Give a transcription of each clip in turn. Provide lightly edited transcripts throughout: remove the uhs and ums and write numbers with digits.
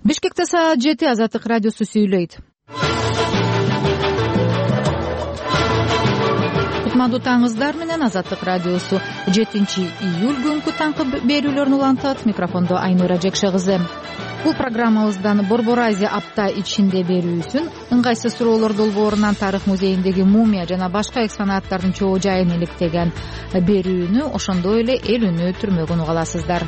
Бишкекте саат 7 Азаттык радиосу сүйлөйт. Кутмандуу таңыңыздар менен Азаттык радиосу 7-июль күнкү таңкы берүүлөрүн улантат. Микрофондо Айнура Жекше кызы. Бул программабыздан Борбор Азия апта ичинде берүүсүн ыңгайсыз суроолор долбоорунан тарых музейиндеги мумия жана башка экспонаттардын чоо жайын иликтеген берүүнү, ошондой эле эл үнү түрмөгүн уга аласыздар.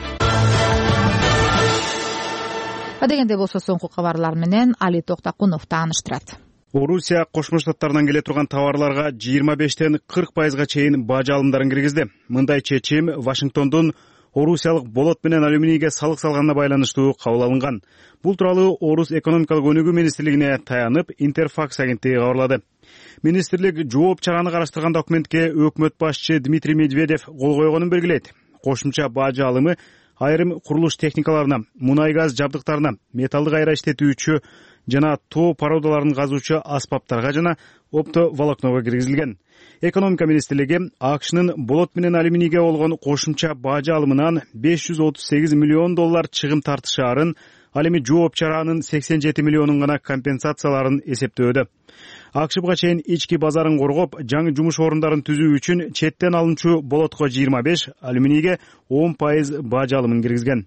Адегенде болсо соңку кабарлар менен Али Токтакунов тааныштырат. Орусия Кошмо Штаттарынан келе турган товарларга 25-тен 40%га чейин бажы алымдарын киргизди. Мындай чечим Вашингтондун орусиялык болот менен алюминийге салык салганына байланыштуу кабыл алынган. Бул тууралуу Орус экономикалык өнүгүү министрлигине таянып, Интерфакс агенттиги кабарлады. Министрлик жооп чараны караштырган документке өкмөт башчы Дмитрий Медведев кол койгонун белгилейт. Кошумча бажы алымы айрым курулуш техникаларына, мунай газ жабдыктарына, металлдык айра иштетүүчү жана тоо породаларын казуучу аспаптарга жана оптоволокного киргизилген. Экономика министрлиги АКШнын болот менен алюминийге болгон кошумча бажы алымынан $538 миллион чыгым тартышаарын, ал эми жооп чаранын 87 миллионун гана компенсацияларын эсептөөдө. АКШ буга чейин ички базарын коргоп, жаңы жумуш орундарын түзүү үчүн четтен алынчу болотко 25, алюминийге 10% бажы алымын киргизген.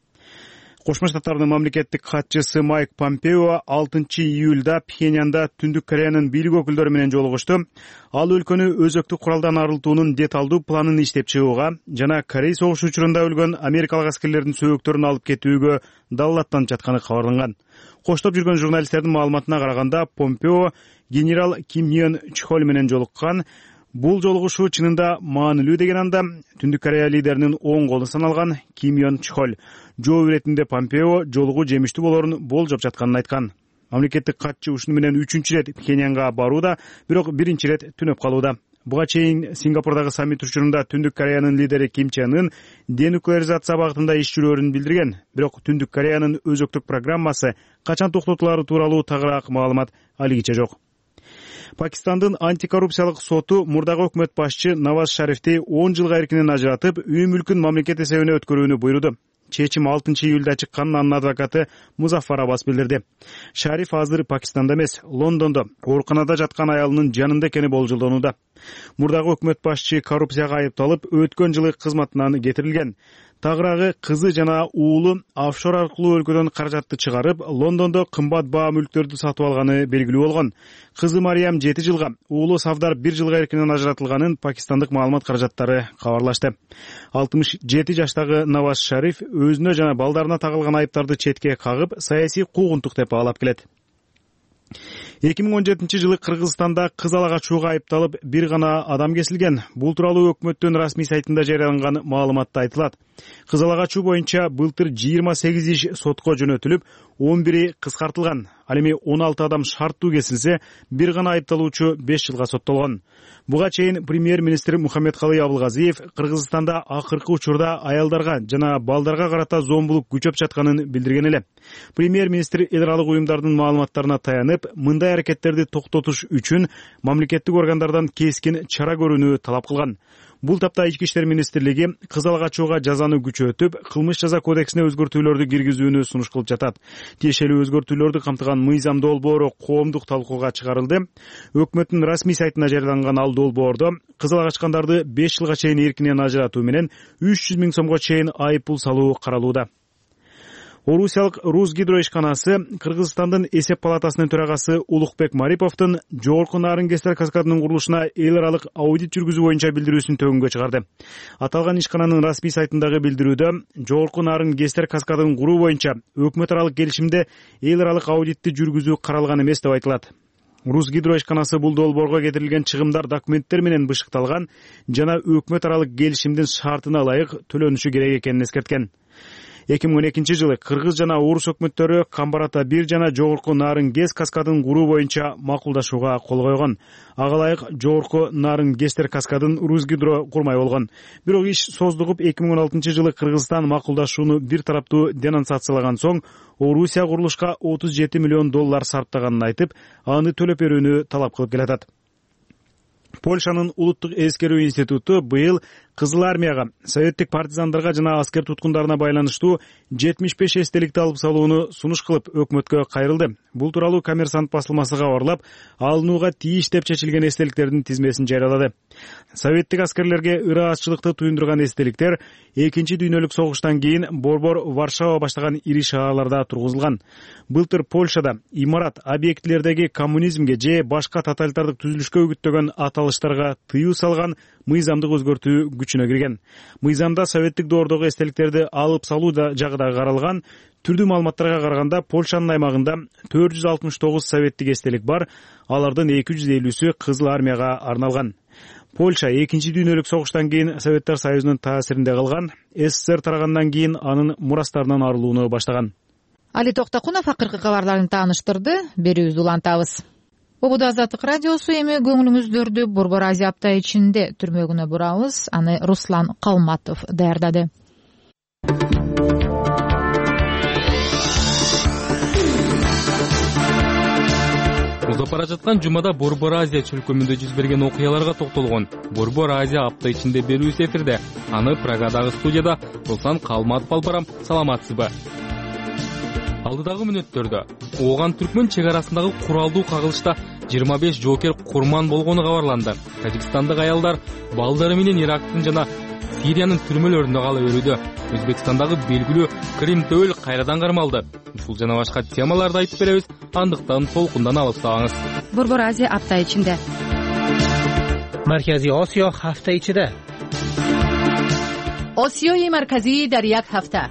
Кошмо Штаттардын мамлекеттик катчысы Майк Помпео 6-июлда Пхеньянда Түндүк Кореянын бийлик өкүлдөрү менен жолугушту. Ал өлкөнү өзөктүк куралдан арылтуунун деталдуу планын иштеп чыгууга жана Корей согушу учурунда өлгөн америкалык аскерлердин сөөгүттөрүн алып кетүүгө даллаттанып жатканы кабарланган. Коштоп жүргөн журналисттердин маалыматына караганда, Помпео генерал Ким Йон Чхоль менен жолуккан. Бул жолугушуу чынында маанилүү деген анда Түндүк Корея лидеринин оң колу саналган Ким Йон Чхоль жоо иретинде Помпео жолугуу жемиштүү болорун болжоп жатканын айткан. Мамлекеттик катчы ушуну менен 3-чү рет Пхеньянга барууда, бирок 1-чи рет түнөп калууда. Буга чейин Сингапурдагы саммит учурунда Түндүк Кореянын лидери Ким Чен Ын денуклеаризация багытында иш жүрөөрүн билдирген, бирок Түндүк Кореянын өзөктүк программасы качан токтотулары тууралуу тагыраак маалымат алигиче жок. Пакистандын антикоррупциялык соту мурдагы өкмөт башчы Наваз Шарифти 10 жылга эркинен ажыратып, үй мүлкүн мамлекет эсебине өткөрүүнү буйруду. Чечим 6-июлда чыкканын анын адвокаты Музаффар Аббас билдирди. Шариф азыр Пакистанда эмес, Лондондо ооруканада жаткан аялынын жанында экени болжолдонууда. Мурдагы өкмөт башчы коррупцияга айыпталып, өткөн жылы кызматынан кетирилген. Тагыраагы кызы жана уулу офшор аркылуу өлкөдөн каражатты чыгарып, Лондондо кымбат баа мүлктөрдү сатып алганы белгилүү болгон. Кызы Мариям 7 жылга, уулу Савдар 1 жылга эркинен ажыратылганын пакистандык маалымат каражаттары кабарлашты. 67 жаштагы Наваз Шариф өзүнө жана балдарына тагылган айыптарды четке кагып, саясий куугунтук деп баалап келет. 2017 жылы Кыргызстанда кыз ала качууга айыпталып, бир гана адам кесилген. Бул тууралуу өкмөттүн расмий сайтында жарыяланган маалыматта айтылат. Кыз ала качуу боюнча былтыр 28 иш сотко жөнөтүлүп, 11 кыскартылган. Ал эми 16 адам шарттуу кесилсе, бир гана айыпталуучу 5 жылга соттолгон. Буга чейин премьер-министр Мухаммедкалый Абылгазиев Кыргызстанда акыркы учурда аялдарга жана балдарга карата зомбулук күчөп жатканын билдирген эле. Премьер-министр эл аралык уюмдардын маалыматтарына таянып, мындай аракеттерди токтотуш үчүн мамлекеттик органдардан кескин чара көрүүнү талап кылган. Бул тапта Ички иштер министрлиги кыз ала качууга жазаны күчөтүп, кылмыш жаза кодексине өзгөртүүлөрдү киргизүүнү сунуш кылып жатат. Тиешелүү өзгөртүүлөрдү камтыган мыйзам долбоору коомдук талкууга чыгарылды. Өкмөттүн расмий сайтына жарыяланган ал долбоордо кыз ала качкандарды 5 жылга чейин эркинен ажыратуу менен 300 000 сомго чейин айып пул салуу каралууда. Орусиялык Русгидро ишканасы Кыргызстандын эсеп палатасынын төрагасы Улукбек Мариповдун жогорку Нарын Гестер каскадынын курулушуна эл аралык аудит жүргүзүү боюнча билдирүүсүн төгүнгө чыгарды. Аталган ишкананын расмий сайтындагы билдирүүдө жогорку Нарын Гестер каскадын куруу боюнча өкмөт аралык келишимде эл аралык аудитти жүргүзүү каралган эмес деп айтылат. Русгидро ишканасы бул долбоорго кетирилген чыгымдар документтер менен бышыкталган жана өкмөт аралык келишимдин шартына ылайык төлөнүшү керек экенин эскерткен. 2012 жылы Кыргыз жана Орус өкмөттөрү Камбарата 1 жана жогорку Нарын Гес каскадын куруу боюнча макулдашууга кол койгон. Ага ылайык жогорку Нарын Гестер каскадын Русгидро курмай болгон. Бирок иш создугуп 2016 жылы Кыргызстан макулдашууну бир тараптуу денонсациялаган соң Орусия курулушка $37 миллион сарптаганын айтып, аны төлөп берүүнү талап кылып келатат. Польшанын улуттук эскерүү институту быйыл Кызыл армияга, советтик партизандарга жана аскер туткундарына байланыштуу 75 эстеликти алып салууну сунуш кылып өкмөткө кайрылды. Бул тууралуу Коммерсант басылмасы кабарлап, алынууга тийиш деп чечилген эстеликтердин тизмесин жарыялады. Советтик аскерлерге ыраазчылыкты туюндурган эстеликтер Экинчи дүйнөлүк согуштан кийин Борбор, Варшава баштаган ири шаарларда тургузулган. Былтыр Польшада имарат, объектилердеги коммунизмге же башка тоталитардык түзүлүшкө үгүттөгөн аталыштарга тыюу салган мыйзамдык өзгөртүү күчүнө кирген. Мыйзамда советтик доордогу эстеликтерди алып салуу жагы да каралган. Түрдүү маалыматтарга караганда Польшанын аймагында 469 советтик эстелик бар, алардын 250сү Кызыл армияга арналган. Польша Экинчи дүйнөлүк согуштан кийин Советтер Союзунун таасиринде калган, СССР тарагандан кийин анын мурастарынан арылууну баштаган. Али Токтокунов акыркы кабарларын тааныштырды. Берүүбүздү улантабыз. Обуда Азаттык радиосу. Эми көңүлүңүздөрдү Борбор Азия апта ичинде түрмөгүнө бурабыз. Аны Руслан Калматов даярдады. Узап бара жаткан жумада Борбор Азия чөлкөмүндө жүз берген окуяларга токтолгон Борбор Азия апта ичинде берүүсү эфирде. Аны Прагадагы студияда Руслан Калматов алып барам. Саламатсызбы? Алдыдагы мүнөттөрдө Ооган Түркмөн чек арасындагы куралдуу кагылышта 25 жоокер курман болгону кабарланды. Тажикстандык аялдар балдары менен Ирактын жана Сириянын түрмөлөрүндө кала берүүдө. Өзбекстандагы белгилүү Крим Төөл кайрадан кармалды. Ушул жана башка темаларды айтып беребиз. Андыктан толкундан алып салыңыз. Борбор Азия апта ичинде. Маркази Осиё hafta ichida. Осиёи марказии дар як ҳафта.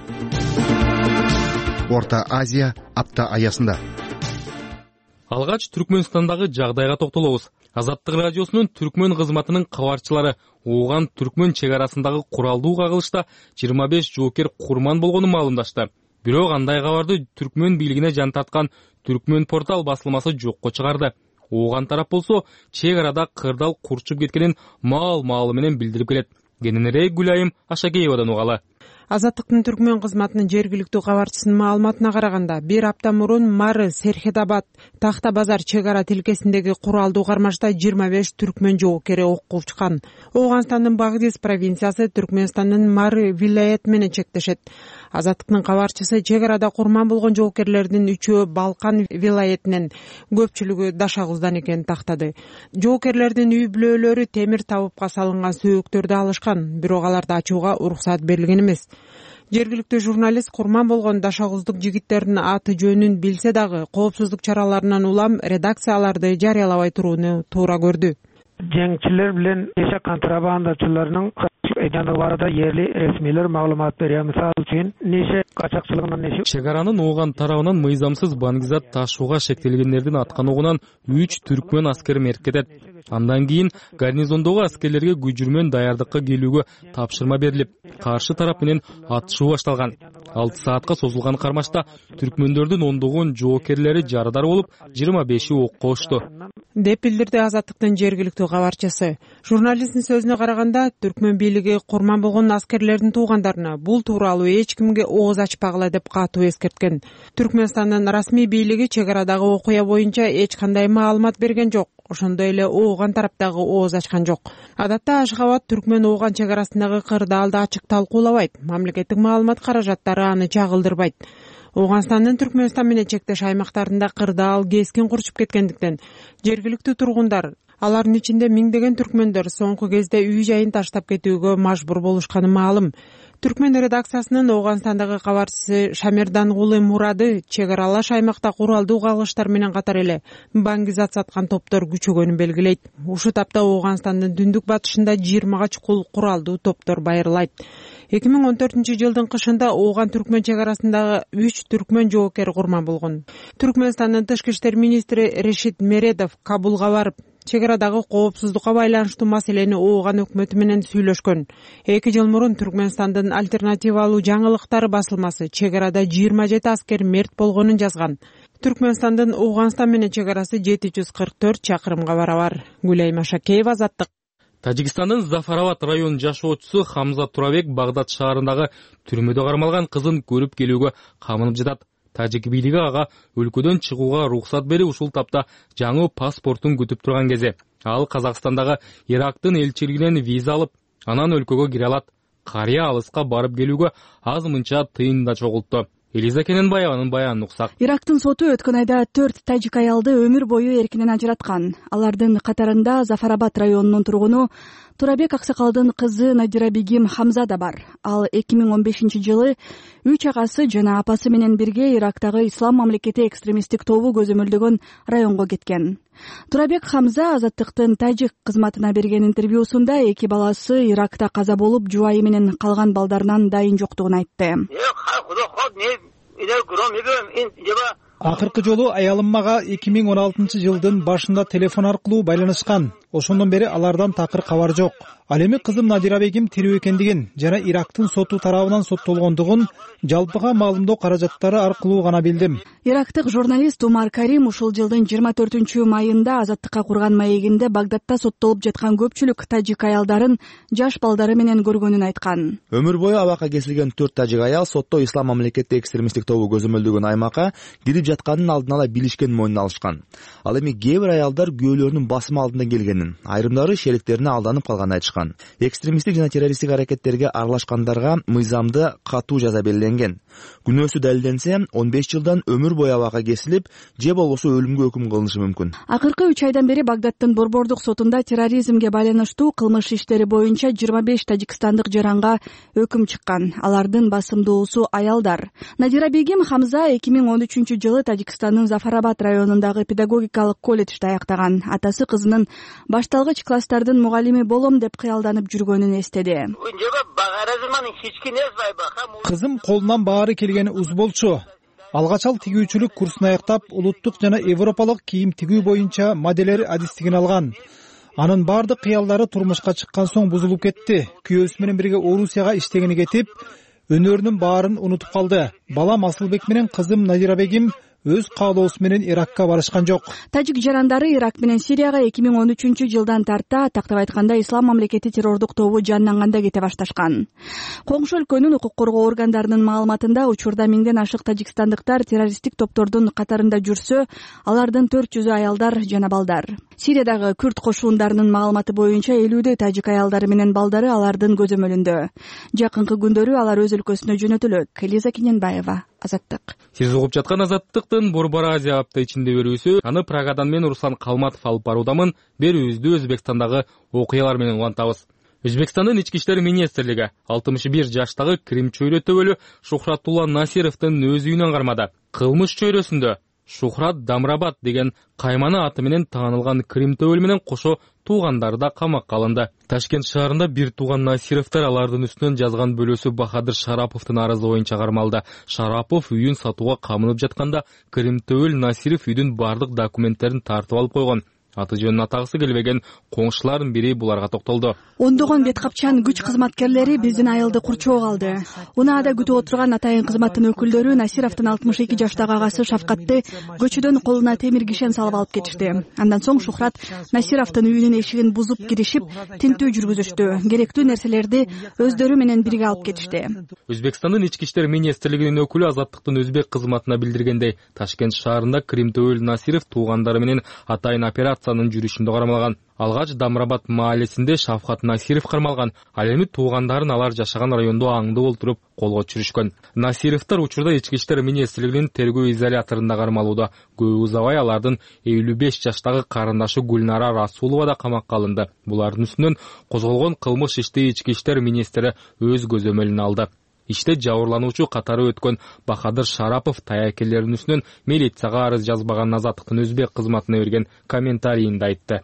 Орта Азия апта аясында. Алгач Түркмөнстандагы жагдайга токтолобуз. Азаттык радиосунун Түркмөн кызматынын кабарчылары Ооган Түркмөн чек арасындагы куралдуу кагылышта 25 жоокер курман болгонун маалымдашты. Бирок андай кабарды Түркмөн бийлигине жан тарткан Түркмөн портал басылмасы жокко чыгарды. Ооган тарап болсо чек арада кырдал курчуп кеткенин маал-маалы менен билдирип келет. Кененирээк Гүлайым Ашакеевадан угалы. Азаттыктын Түркмөн кызматынын жергиликтүү кабарчысынын маалыматына караганда, бир апта мурун Мары, Серхедабад, Тахта базар чек ара тилкесиндеги куралдуу кармашта 25 түркмөн жоокери окко учкан. Ооганстандын Багдис провинциясы Түркмөнстандын Мары вилаяты менен чектешет. Азаттыктын кабарчысы чек арада курман болгон жоокерлердин 3-өө Балкан вилаятынан, көпчүлүгү Дашагуздан экенин тактады. Жоокерлердин үй бүлөлөрү темир табыпка салынган сөөктөрдү алышкан, бирок аларды ачууга уруксат берилген эмес. Жергиликтүү журналист курман болгон Дашагуздук жигиттердин аты жөнүн билсе дагы, коопсуздук чараларынан улам редакцияларды жарыялабай турууну туура көрдү. Жеңчилер билен нече контрабандачыларынын экендиги барыда yerli resmiler маалымат берет. Мисалы үчүн нече качакчылыгынан нече чек аранын Ооган тарабынан мыйзамсыз баңгизат ташууга шектелгендердин аткан 3 түркмөн аскери мерт кетет. Андан кийин гарнизондогу аскерлерге күжүрмөн даярдыкка келүүгө тапшырма берилип, каршы тарап менен атышуу башталган. 6 саатка созулган кармашта түркмөндөрдүн ондогон жоокерлери жарадар болуп, 25и окко учту. Деп билдирди Азаттыктын жергиликтүү кабарчысы. Журналисттин сөзүнө караганда, түркмөн бийлиги курман болгон аскерлердин туугандарына бул тууралуу эч кимге ооз ачпагыла деп катуу эскерткен. Түркмөнстандын расмий бийлиги чек арадагы окуя боюнча эч кандай маалымат берген жок. Ошондой эле Ооган тараптагы ооз ачкан жок. Адатта Ашгабад Түркмөн Ооган чек арасындагы кырдаалды ачык талкуулабайт. Мамлекеттик маалымат каражаттары аны чагылдырбайт. Ооганстандын Түркмөнстан менен чектеш аймактарында кырдаал кескин курчуп кеткендиктен жергиликтүү тургундар, алардын ичинде миңдеген түркмөндөр соңку кезде үй жайын таштап кетүүгө мажбур болушканы маалым. Түркмөн редакциясынын Ооганстандагы кабарчысы Шамердан Гулы Мурады чек аралаш аймакта куралдуу кагылыштар менен катар эле баңгизат саткан топтор күчөгөнүн белгилейт. Ушул тапта Ооганстандын түндүк батышында 20га чукул куралдуу топтор байырлайт. 2014-жылдын кышында Ооган Түркмөн чек арасындагы 3 түркмөн жоокери курман болгон. Түркмөнстандын тышкы иштер министри Решит Мередов Кабулга барып, чек арадагы коопсуздукка байланыштуу маселени Ооган өкмөтү менен сүйлөшкөн. 2 жыл мурун Түркмөнстандын альтернативалуу жаңылыктары басылмасы чек арада 27 аскер мерт болгонун жазган. Түркмөнстандын Ооганстан менен чек арасы 744 чакырымга барабар. Гүлайым Ашакеева, Азаттык. Тажикстандын Зафарабад районунун жашоочусу Хамза Турабек Багдад шаарындагы түрмөдө кармалган кызын көрүп келүүгө камынып жатат. Тажик бийлиги ага өлкөдөн чыгууга уруксат берип, ушул тапта жаңы паспортун күтүп турган кезде ал Казакстандагы Ирактын элчилигинен виза алып, анан өлкөгө кире алат. Карыя алыска барып келүүгө аз-мынча тыйын да чогултту. Элиза Кененбаеванын баянын уксак. Ирактын соту өткөн айда 4 тажик аялды өмүр бою эркинен ажыраткан. Алардын катарында Зафарабад районунун тургуну Турабек Аксакалдын кызы Надирабегим Хамза да бар. Ал 2015-жылы 3 агасы жана апасы менен бирге Ирактагы Ислам мамлекети экстремисттик тобу көзөмөлдөгөн районго кеткен. Турабек Хамза Азаттыктын тажик кызматына берген интервьюсунда 2 баласы Иракта каза болуп, жубайы менен калган балдарынан дайын жоктугун айтты. Акыркы жолу аялым мага 2016-жылдын башында телефон аркылуу байланышкан. Ошондон бери алардан такыр кабар жок. Ал эми кызым Надирабегим тирүү экендигин жана Ирактын соту тарабынан соттолгондугун жалпыга маалымдоо каражаттары аркылуу гана билдим. Ирактык журналист Умар Карим ушул жылдын 24-майында Азаттыкка курган маегинде Багдадда соттолуп жаткан көпчүлүк тажик аялдарын жаш балдары менен көргөнүн айткан. Өмүр бою абакка кесилген 4 тажик аял сотто Ислам мамлекети экстремисттик тобу көзөмөлдөгөн аймакка кирип жатканын алдын ала билишкен мойнуна алышкан. Ал эми кээ бир аялдар күйөөлөрүнүн басымы алдында келгенин, айрымдары шериктерине алданып калганын айтышкан. Экстремисттик жана террористтик аракеттерге аралашкандарга мыйзамды катуу жаза белгиленген. Күнөөсү далилденсе 15 жылдан өмүр бою абакка кесилип, же болбосо өлүмгө өкүм кылынышы мүмкүн. Акыркы 3 айдан бери Багдадтын борбордук сотунда терроризмге байланыштуу кылмыш иштери боюнча 25 тажикстандык жаранга өкүм чыккан. Алардын басымдуусу аялдар. Надирабегим Хамза 2013-жылы Тажикстандын Зафарабад районундагы педагогикалык колледжди аяктаган. Атасы кызынын башталгыч класстардын мугалими болом деп кыялданып жүргөнүн эстеди. Кызым колунан баары келгени уз болчу. Алгач ал тигүүчүлүк курсун аяктап, улуттук жана европалык кийим тигүү боюнча моделер адистигин алган. Анын бардык кыялдары турмушка чыккан соң бузулуп кетти. Күйөөсү менен бирге Орусияга иштегени кетип, өнөрүнүн баарын унутуп калды. Балам Асылбек менен кызым Надирабегим өз каалоосу менен Иракка барышкан жок. Тажик жарандары Ирак менен Сирияга 2013-жылдан тарта, тактап айтканда, Ислам мамлекети террордук тобу жанданганда кете башташкан. Коңшу өлкөнүн укук коргоо органдарынын маалыматында учурда 1000ден ашык тажикстандыктар террористтик топтордун катарында жүрсө, алардын 400 аялдар жана балдар. Сириядагы күрд кошундарынын маалыматы боюнча 50 тажик аялдары менен балдары алардын көзөмөлүндө. Жакынкы күндөрү алар өз өлкөсүнө жөнөтүлөт. Элиза Кененбаева, Азаттык. Сиз угуп жаткан Азаттыктын Борбор Азия апта ичинде берүүсү. Аны Прагадан мен Руслан Калматов алып баруудамын. Берүүбүздү Өзбекстандагы окуялар менен улантабыз. Өзбекстандын ички иштер министрлиги 61 жаштагы Крим чөйрө төбөлү Шухратулла Насировдун өз үйүнөн кармады. Кылмыш чөйрөсүндө Шухрат Дамрабад деген кайманы аты менен таанылган Крим төбөл менен кошо туугандары да камакка алынды. Ташкент шаарында бир тууган Насировдор алардын үстүнөн жазган бөлөсү Бахадыр Шараповдун арызы боюнча кармалды. Шарапов үйүн сатууга камынып жатканда Крим төбөл Насиров үйдүн бардык документтерин тартып алып койгон. Аты жөнүн атагысы келбеген коңшулардын бири буларга токтолду. Ондогон бет капчан күч кызматкерлери биздин айылды курчоого алды. Унаада күтүп отурган атайын кызматтын өкүлдөрү Насировдун 62 жаштагы агасы Шафкатты көчөдөн колуна темир кишен салып алып кетишти. Андан соң Шухрат Насировдун үйүнүн эшигин бузуп киришип, тинтүү жүргүзүштү. Керектүү нерселерди өздөрү менен бирге алып кетишти. Өзбекстандын ички иштер министрлигинин өкүлү Азаттыктын өзбек кызматына билдиргендей, Ташкент шаарында Крим төбөл Насиров туугандары менен атайын операциянын жүрүшүндө кармалган. Алгач Дамрабад маалесинде Шафкат Насиров кармалган. Ал эми туугандарын алар жашаган райондо аңды олтуруп колго түшүрүшкөн. Насировдор учурда ички иштер министрлигинин тергөө изоляторунда кармалууда. Көп узабай алардын 55 жаштагы карындашы Гүлнара Расулова да камакка алынды. Булардын үстүнөн козголгон кылмыш ишти ички иштер министри өз көзөмөлүнө алды. Иште жабырлануучу катары өткөн Бахадыр Шарапов таякелеринин үстүнөн милицияга арыз жазбаган Азаттыктын өзбек кызматына берген комментарийинде айтты.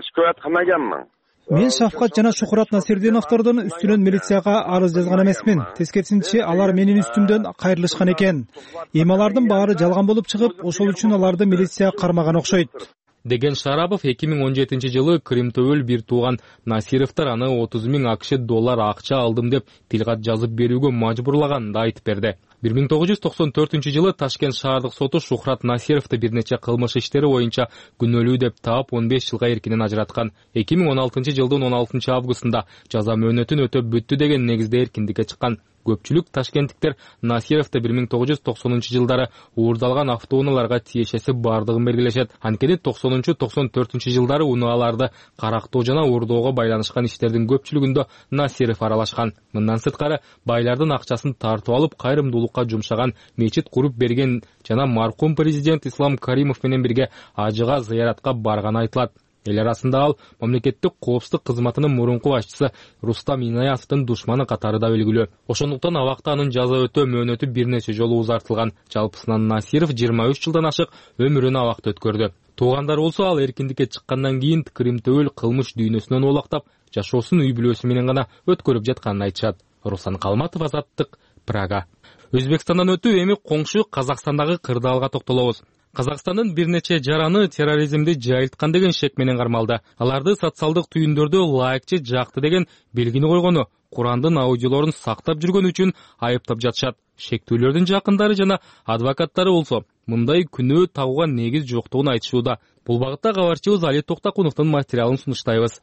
Мен Шафкат жана Шухрат Насирдиновдордун үстүнөн милицияга арыз жазган эмесмин. Тескерисинче алар менин үстүмдөн кайрылышкан экен. Эми алардын баары жалган болуп чыгып, ошол үчүн аларды милиция кармаган окшойт. Деген Шарапов 2017-жылы Крим төбөл бир тууган Насировдор аны 30 000 АКШ доллар акча алдым деп тилгат жазып берүүгө мажбурлаганын да айтып берди. 1994-жылы Ташкент шаардык соту Шухрат Насировду бир нече кылмыш иштери боюнча күнөөлүү деп таап 15 жылга эркинен ажыраткан. 2016-жылдын 16 августунда жаза мөөнөтүн өтөп бүттү деген негизде эркиндикке чыккан. Көпчүлүк ташкенттиктер Насировду 1990-жылдары уурдалган автоунааларга тиешеси бардыгын белгилешет. Анткени 90-94 жылдары унааларды карактоо жана уурдоого байланышкан иштердин көпчүлүгүндө Насиров аралашкан. Мындан сырткары байлардын акчасын тартып алып кайрымдуулукка жумшаган, мечит куруп берген жана маркум президент Ислам Каримов менен бирге ажыга зыяратка барганы айтылат. Эл арасында ал мамлекеттик коопсуздук кызматынын мурунку башчысы Рустам Инаятовдун душманы катары да белгилүү. Ошондуктан абакта анын жаза өтөө мөөнөтү бир нече жолу узартылган. Жалпысынан Насиров 23 жылдан ашык өмүрүн абакта өткөрдү. Туугандары болсо ал эркиндикке чыккандан кийин тыкырымтөбөл кылмыш дүйнөсүнөн оолактап, жашоосун үй бүлөсү менен гана өткөрүп жатканын айтышат. Руслан Калматов, Азаттык, Прага. Өзбекстандан өтүп эми коңшу Казакстандагы кырдаалга токтолобуз. Казакстандын бир нече жараны терроризмди жайылткан деген шек менен кармалды. Аларды социалдык түйүндөрдө лайкчы жакты деген белгини койгону, Курандын аудиолорун сактап жүргөн үчүн айыптап жатышат. Шектүүлөрдүн жакындары жана адвокаттары болсо мындай күнөө тагууга негиз жоктугун айтышууда. Бул багытта кабарчыбыз Али Токтакуновдун материалын сунуштайбыз.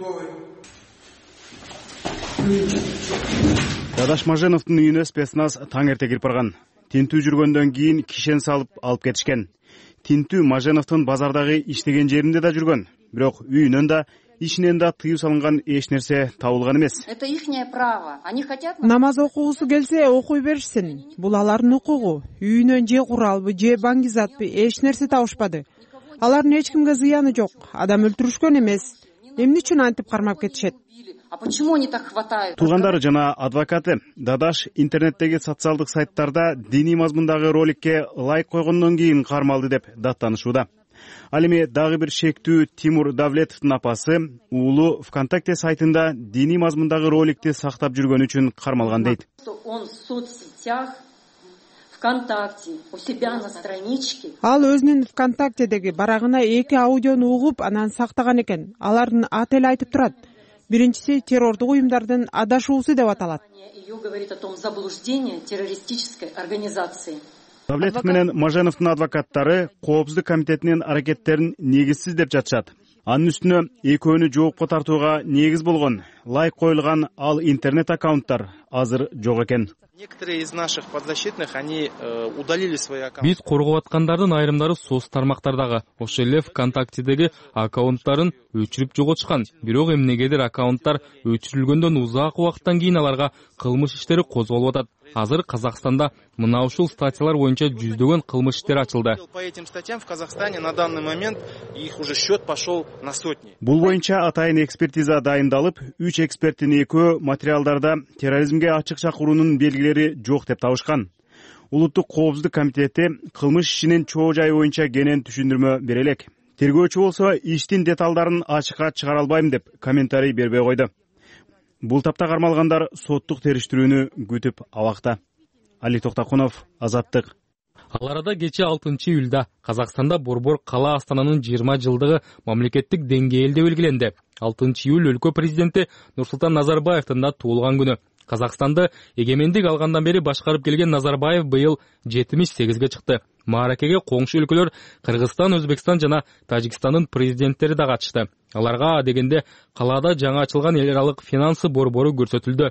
Дадаш Маженовдун үйүнө спецназ таң эрте кирип барган. Тинтүү жүргөндөн кийин кишен салып алып кетишкен. Тинтүү Маженовдун базардагы иштеген жеринде да жүргөн. Бирок үйүнөн да, ишинен да тыюу салынган эч нерсе табылган эмес. Это ихнее право. Они хотят намаз окугусу келсе окуй беришсин. Бул алардын укугу. Үйүнөн же куралбы, же баңгизатпы эч нерсе табышпады. Алардын эч кимге зыяны жок. Адам өлтүрүшкөн эмес. Эмне үчүн антип кармап кетишет? А почему они так хватают? Туугандары жана адвокаты Дадаш интернеттеги социалдык сайттарда диний мазмундагы роликке лайк койгондон кийин кармалды деп даттанышууда. Ал эми дагы бир шектүү Тимур Давлетовдун апасы уулу ВКонтакте сайтында диний мазмундагы роликти сактап жүргөнү үчүн кармалган дейт. Он в соцсетях, ВКонтакте, у себя на страничке. Ал өзүнүн ВКонтактедеги барагына 2 аудиону угуп, анан сактаган экен. Алардын аты эле айтып турат. Биринчиси террордук уюмдардын адашуусу деп аталат. Ее говорит о том заблуждении террористической организации. Давлетов менен Маженовдун адвокаттары Коопсуздук комитетинин аракеттерин негизсиз деп жатышат. Анын үстүнө экөөнү жоопко тартууга негиз болгон лайк коюлган ал интернет аккаунттар азыр жок экен. Некоторые из наших подзащитных, они удалили свои аккаунты. Биз коргоп аткандардын айрымдары соц тармактардагы, ошо эле ВКонтактедеги аккаунттарын өчүрүп жоготушкан. Бирок эмнегедир аккаунттар өчүрүлгөндөн узак убакыттан кийин аларга кылмыш иштери козголуп атат. Азыр Казакстанда мына ушул статьялар боюнча жүздөгөн кылмыш иштери ачылды. По этим статьям в Казахстане на данный момент их уже счет пошел на сотни. Бул боюнча атайын экспертиза дайындалып, 3 эксперттин экөө материалдарда терроризмге ачык чакыруунун белгилери жок деп табышкан. Улуттук коопсуздук комитети кылмыш ишинин чоо жайы боюнча кенен түшүндүрмө бере элек. Тергөөчү болсо иштин деталдарын ачыкка чыгара албайм деп комментарий бербей койду. Бул тапта кармалгандар соттук териштирүүнү күтүп абакта. Али Токтакунов, Азаттык. Ал арада кечээ 6-июлда Казакстанда Борбор кала астананын 20 жылдыгы мамлекеттик деңгээлде белгиленди. 6-июль өлкө президенти Нурсултан Назарбаевдин да туулган күнү. Казакстанды эгемендик алгандан бери башкарып келген Назарбаев быйыл 78ге чыкты. Мааракеге коңшу өлкөлөр Кыргызстан, Өзбекстан жана Тажикстандын президенттери да катышты. Аларга дегенде калаада жаңы ачылган эл аралык финансы борбору көрсөтүлдү.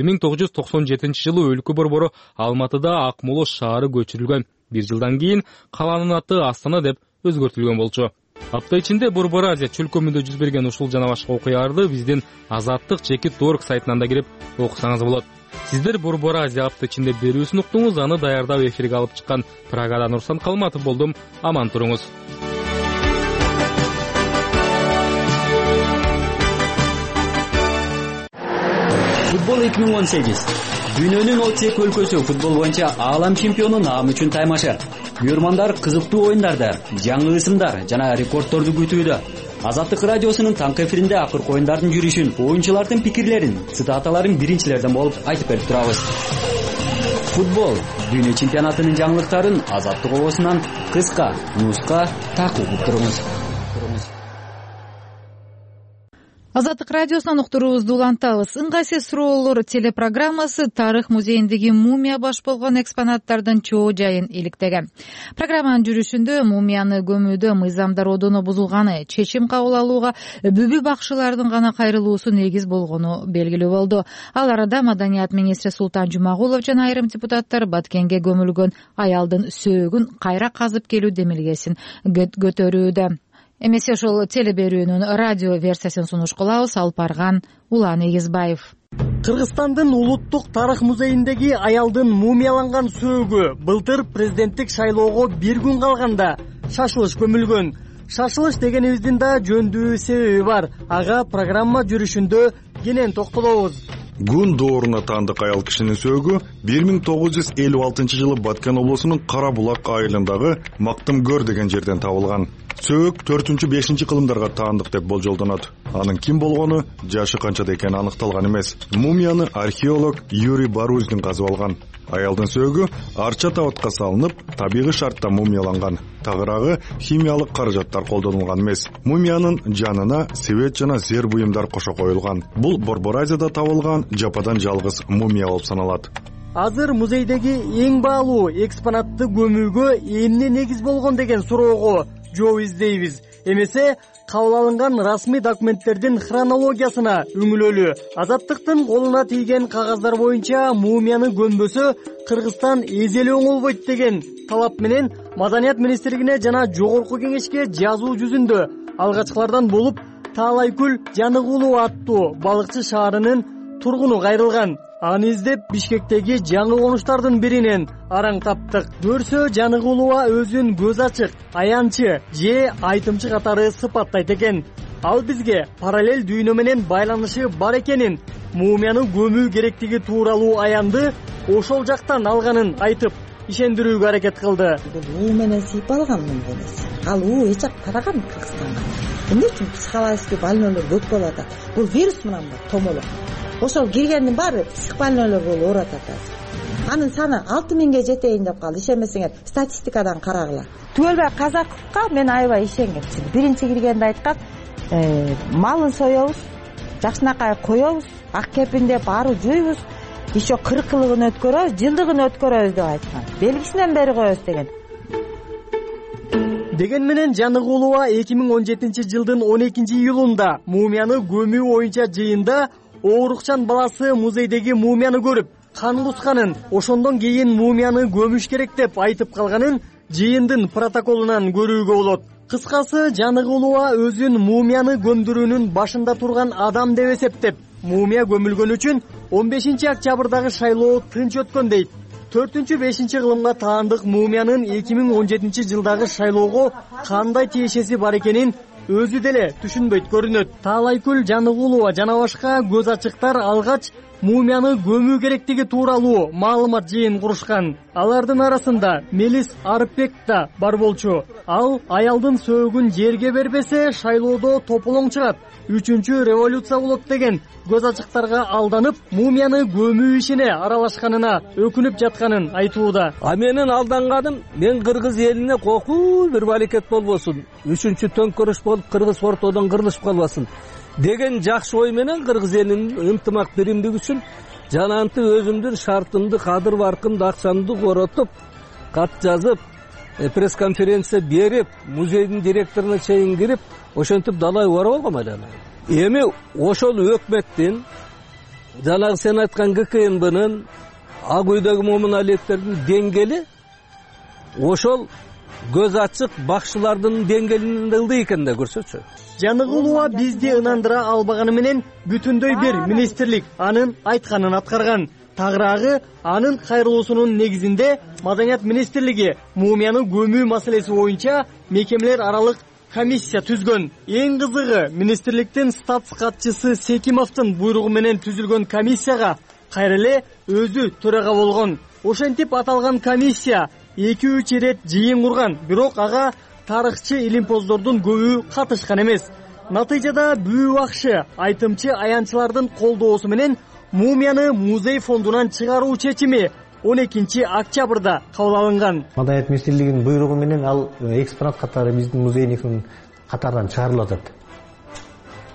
1997 жылы өлкө борбору Алматыда Акмоло шаары көчүрүлгөн. Бир жылдан кийин каланын аты Астана деп өзгөртүлгөн болчу. Апта ичинде Борбор Азия чөлкөмүндө жүз берген ушул жана башка окуяларды биздин Азаттык.org сайтынан да кирип окусаңыз болот. Сиздер Борбор Азия апта ичинде берүүсүн уктуңуз, аны даярдап эфирге алып чыккан Прагадан Руслан Калматов болдум. Аман туруңуз. Футбол 2018. Дүйнөнүн 32 өлкөсү футбол боюнча аалам чемпиону наам үчүн таймашы. Күйөрмандар кызыктуу оюндарды, жаңы ысымдар жана рекорддорду күтүүдө. Азаттык радиосунун таңкы эфиринде акыркы оюндардын жүрүшүн, оюнчулардын пикирлерин, цитаталарын биринчилерден болуп айтып берип турабыз. Футбол дүйнө чемпионатынын жаңылыктарын Азаттык обосунан кыска, нуска такып туруңуз. Азаттык радиосунан уктуруубузду улантабыз. Ыңгайсыз суроолор телепрограммасы Тарых музейиндеги мумия баш болгон экспонаттардын чоо жайын иликтеген. Программанын жүрүшүндө мумияны көмүүдө мыйзамдар одоно бузулганы, чечим кабыл алууга бүбү бакчылардын гана кайрылуусу негиз болгону белгилүү болду. Ал арада Маданият министри Султан Жумагулов жана айрым депутаттар Баткенге көмүлгөн аялдын сөөгүн кайра казып келүү демилгесин көтөрүүдө. Эмесе ошол телеберүүнүн радио версиясын сунуш кылабыз. Алып барган Улан Эгизбаев. Кыргызстандын улуттук тарых музейиндеги аялдын мумияланган сөөгү былтыр президенттик шайлоого бир күн калганда шашылыш көмүлгөн. Шашылыш дегенибиздин да жөндүү себеби бар. Ага программа жүрүшүндө кенен токтолобуз. Гүн дооруна таандык аял кишинин сөөгү 1956-жылы Баткен облусунун Кара Булак айылындагы Мактымгөр деген жерден табылган. Сөök 4-5 кылымдарга таандык деп болжолдонот. Анын ким болгону, жашы канчада экени аныкталган эмес. Мумияны археолог Юрий Баруздин казып алган. Аялдын сөөгү арча табытка салынып, табигый шартта мумияланган. Тагыраагы химиялык каражаттар колдонулган эмес. Мумиянын жанына себет жана зер буюмдар кошо коюлган. Бул Борбор Азияда табылган жападан жалгыз мумия болуп саналат. Азыр музейдеги эң баалуу экспонатты көмүүгө эмне негиз болгон деген суроого жооп издейбиз. Эмесе кабыл алынган расмий документтердин хронологиясына үңүлөлү. Азаттыктын колуна тийген кагаздар боюнча мумияны көмбөсө Кыргызстан эзеле оңолбойт деген талап менен Маданият министрлигине жана Жогорку кеңешке жазуу жүзүндө алгачкылардан болуп Таалайкүл Жаныгулова аттуу балыкчы шаарынын тургуну кайрылган. Аны издеп Бишкектеги жаңы конуштардын биринен араң таптык. Көрсө Жаныгулова өзүн көз ачык, аянчы же айтымчы катары сыпаттайт экен. Ал бизге параллель дүйнө менен байланышы бар экенин, мумияны көмүү керектиги тууралуу аянды ошол жактан алганын айтып, ишендирүүгө аракет кылды. Бул уу менен сыйып алган мумиясы. Ал уу эч жак тараган Кыргызстанга. Эмне үчүн психологический больнойлор көп болуп атат? Бул вирус менен томолок. Ошол киргендин баары психбольнойлор болуп оорутат азыр. Анын саны 6000ге жетейин деп калды. Ишенбесеңер статистикадан карагыла. Түгөлбай Казаковка мен аябай ишенгем. Биринчи киргенде айткан, малын соёбуз, жакшынакай коёбуз, ак кепин деп ары жуйбуз, еще 40 кылыгын өткөрөбүз, жылдыгын өткөрөбүз деп айткан. Белгисинен бери коебуз деген. Деген менен Жаныгулова 2017-жылдын 12-июлунда мумияны көмүү боюнча жыйында Оорукчан баласы музейдеги мумияны көрүп, кан кусканын, ошондон кийин мумияны көмүш керек деп айтып калганын жыйындын протоколунан көрүүгө болот. Кыскасы, Жаныгулова өзүн мумияны көмдүрүүнүн башында турган адам деп эсептеп, мумия көмүлгөн үчүн 15-октябрдагы шайлоо тынч өткөн дейт. 4-5 кылымга таандык мумиянын 2017-жылдагы шайлоого кандай тиешеси бар экенин өзү деле түшүнбөйт көрүнөт. Таалайкүл Жаныгулова жана башка көз ачыктар алгач мумияны көмүү керектиги тууралуу маалымат жыйын курушкан. Алардын арасында Мелис Арыпбек да бар болчу. Ал аялдын сөөгүн жерге бербесе шайлоодо тополоң чыгат, 3-чү революция болот деген көз ачыктарга алданып, мумияны көмүү ишине аралашканына өкүнүп жатканын айтууда. Менин алданганым, мен кыргыз элине кокуу бир балекет болбосун, 3-чү төңкөрүш болуп кыргыз ортодон кырылышып калбасын деген жакшы ой менен кыргыз элинин ынтымак биримдиги үчүн жананты өзүмдүн шартымды, кадыр баркымды, акчамды коротуп, кат жазып, пресс-конференция берип, музейдин директоруна чейин кирип, ошентип далай убара болгом эле. Эми ошол өкмөттүн, жанагы сен айткан ГКНБнын, ак үйдөгү момуналеттердин деңгели ошол көз ачык бакчылардын деңгээлинен ылдый экен да көрсөчү. Жаныгулова бизди ынандыра албаганы менен бүтүндөй бир министрлик анын айтканын аткарган. Тагыраагы анын кайрылуусунун негизинде Маданият министрлиги мумияны көмүү маселеси боюнча мекемелер аралык комиссия түзгөн. Эң кызыгы, министрликтин статс катчысы Секимовдун буйругу менен түзүлгөн комиссияга кайра эле өзү төрага болгон. Ошентип аталган комиссия 2-3 ирет жыйын курган, бирок ага тарыхчы илимпоздордун көбү катышкан эмес. Натыйжада бүү бакшы, айтымчы аянчылардын колдоосу менен мумияны музей фондунан чыгаруу чечими 12-октябрда кабыл алынган. Маданият министрлигинин буйругу менен ал экспонат катары биздин музейниктин катарынан чыгарылып атат.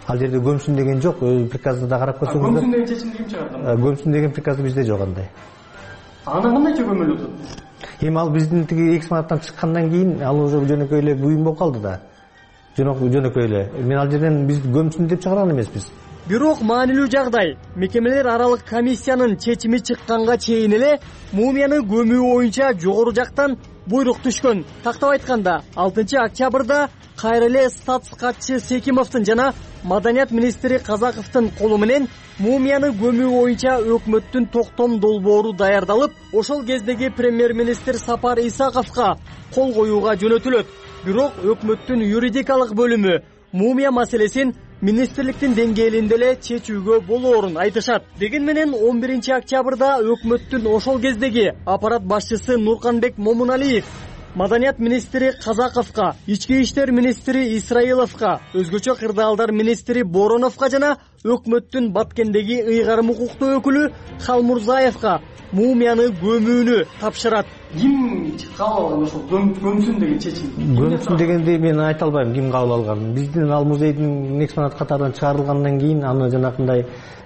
ал жерде көмсүн деген жок. Приказды да карап көрсөңүздөр. Көмсүн деген чечимди ким чыгарган? Көмсүн деген приказды бизде жок андай. Анда кандайча көмүлөт? Эми ал биздин тиги экспонаттан чыккандан кийин ал уже жөнөкөй эле буюм болуп калды да. Жөнөкөй эле. Мен ал жерден биз көмсүн деп чыгарган эмеспиз. Бирок маанилүү жагдай мекемелер аралык комиссиянын чечими чыкканга чейин эле мумияны көмүү боюнча жогору жактан буйрук түшкөн. Тактап айтканда 6-октябрда кайра эле статс катчы Секимовдун жана маданият министри Казаковдун колу менен мумияны көмүү боюнча өкмөттүн токтом долбоору даярдалып, ошол кездеги премьер-министр Сапар Исаковго кол коюуга жөнөтүлөт. Бирок өкмөттүн юридикалык бөлүмү мумия маселесин министрликтин деңгээлинде эле чечүүгө болоорун айтышат. Деген менен 11-октябрда өкмөттүн ошол кездеги аппарат башчысы Нурканбек Момуналиев маданият министри Казаковго, ички иштер министри Исраиловго, өзгөчө кырдаалдар министри Бороновго жана өкмөттүн Баткендеги ыйгарым укуктуу өкүлү Халмурзаевго мумияны көмүүнү тапшырат. Ким кабыл алган ошол көмсүн деген чечимди? Көмсүн дегенди мен айта албайм ким кабыл алганын. Биздин ал музейдин экспонат катарынан чыгарылгандан кийин аны жанакындай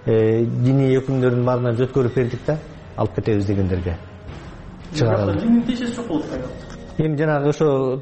диний өкүмдөрдүн баарына жөткөрүп бердик да, алып кетебиз дегендерге. Чыгарылды. Диндин тиешеси жок болот кайда? Эми жанагы ошо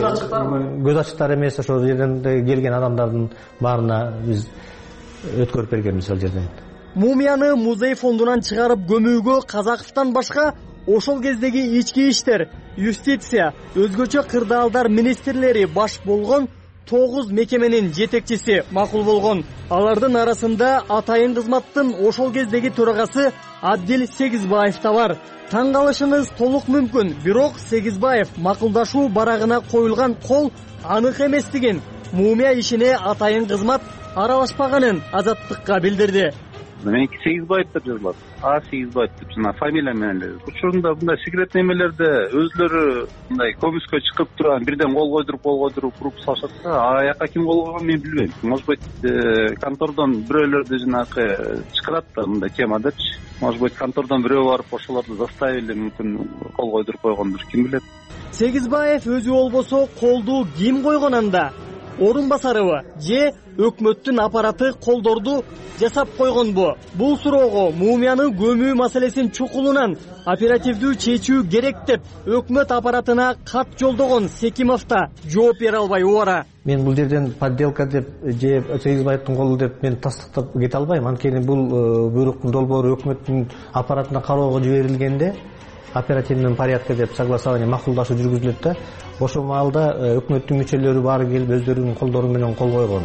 көз ачыктар эмес, ошол жерден келген адамдардын баарына биз өткөрүп бергенбиз ал жерден. Мумияны музей фондунан чыгарып көмүүгө Казаковдон башка ошол кездеги ички иштер, юстиция, өзгөчө кырдаалдар министрлери баш болгон 9 мекеменин жетекчиси макул болгон. Алардын арасында атайын кызматтын ошол кездеги төрагасы Абдил Сегизбаев да бар. Таң калышыңыз толук мүмкүн, бирок Сегизбаев макулдашуу барагына коюлган кол анык эместигин, мумия ишине атайын кызмат аралашпаганын Азаттыкка билдирди. Меники Сегизбаев деп жазылат. Сегизбаев деп жана фамилия менен эле. Учурунда мындай секрет немелерде өзлөрү мындай көмүскө чыгып турган бирден кол койдуруп уруп салышат да. Аяка ким кол койгонун мен билбейм. Может быть, контордон бирөөлөрдү жанагы чакырат да мындай тема депчи. Может быть, контордон бирөө барып ошолорду заставили, мүмкүн кол койдуруп койгондур, ким билет. Сегизбаев өзү болбосо колду ким койгон анда? Орун басарыбы же өкмөттүн аппараты колдорду жасап койгонбу? Бул суроого мумияны көмүү маселесин чукулунан оперативдүү чечүү керек деп өкмөт аппаратына кат жолдогон Секимов да жооп бере албай убара. Мен бул жерден подделка деп же Сегизбаевдин колу деп мен тастыктап кете албайм. Анткени бул буйруктун долбоору өкмөттүн аппаратына кароого жиберилгенде оперативный порядка деп согласование макулдашуу жүргүзүлөт да. Ошол маалда өкмөттүн мүчөлөрү баары келип өздөрүнүн колдору менен кол койгон.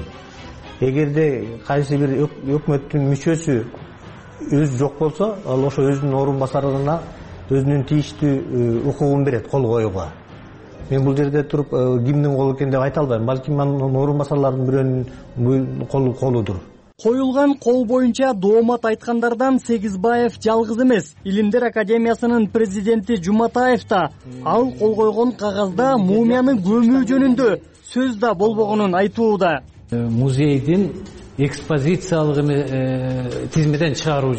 Эгерде кайсы бир өкмөттүн мүчөсү өзү жок болсо, ал ошо өзүнүн орун басарына өзүнүн тийиштүү укугун берет кол коюуга. Мен бул жерде туруп кимдин колу экен деп айта албайм. Балким анын орун басарларынын бирөөнүн колудур. Коюлган кол боюнча доомат айткандардан Сегизбаев жалгыз эмес. Илимдер академиясынын президенти Жуматаев да ал кол койгон кагазда мумияны көмүү жөнүндө сөз да болбогонун айтууда. Музейдин экспозициялык тизмеден чыгаруу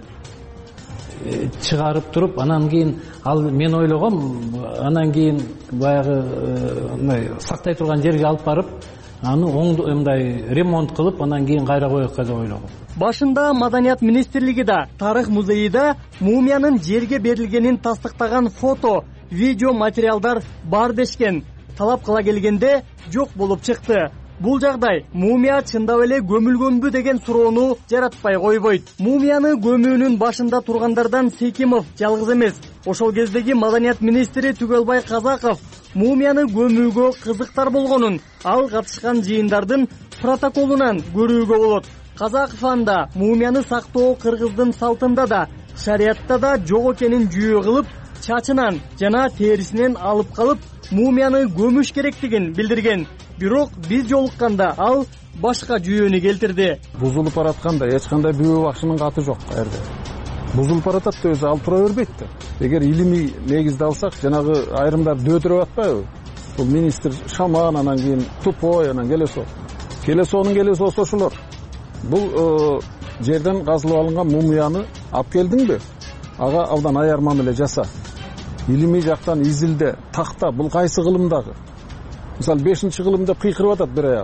жөнүндө чыгарып туруп, анан кийин ал мен ойлогом, анан кийин баягы сактай турган жерге алып барып, аны мындай ремонт кылып, анан кийин кайра коёк деп ойлогом. Башында маданият министрлиги да, тарых музейи да мумиянын жерге берилгенин тастыктаган фото, видео материалдар бар дешкен. Талап кыла келгенде жок болуп чыкты. Бул жагдай мумия чындап эле көмүлгөнбү деген суроону жаратпай койбойт. Мумияны көмүүнүн башында тургандардан Секимов жалгыз эмес. Ошол кездеги маданият министри Түгөлбай Казаков мумияны көмүүгө кызыктар болгонун ал катышкан жыйындардын протоколунан көрүүгө болот. Казаков анда мумияны сактоо кыргыздын салтында да, шариятта да жок экенин жүйө кылып, чачынан жана терисинен алып калып, мумияны көмүш керектигин билдирген. Бирок биз жолукканда ал башка жүйөнү келтирди. Бузулуп баратканда эч кандай бүбө бакчынын каты жок жерде. Бузулуп баратат да өзү ал тура бербейт да. Эгер илимий негизде алсак, жанагы айрымдар дөтөрөп атпайбы? Бул министр шаман, анан кийин тупой, анан келесоонун келесоосу ошолор. Бул жерден казылып алынган мумияны алып келдиңби? Ага абдан аяр мамиле жаса. Илимий жактан изилде, такта, бул кайсы кылымдагы? Мисалы 5-кылым деп кыйкырып атат бир аял.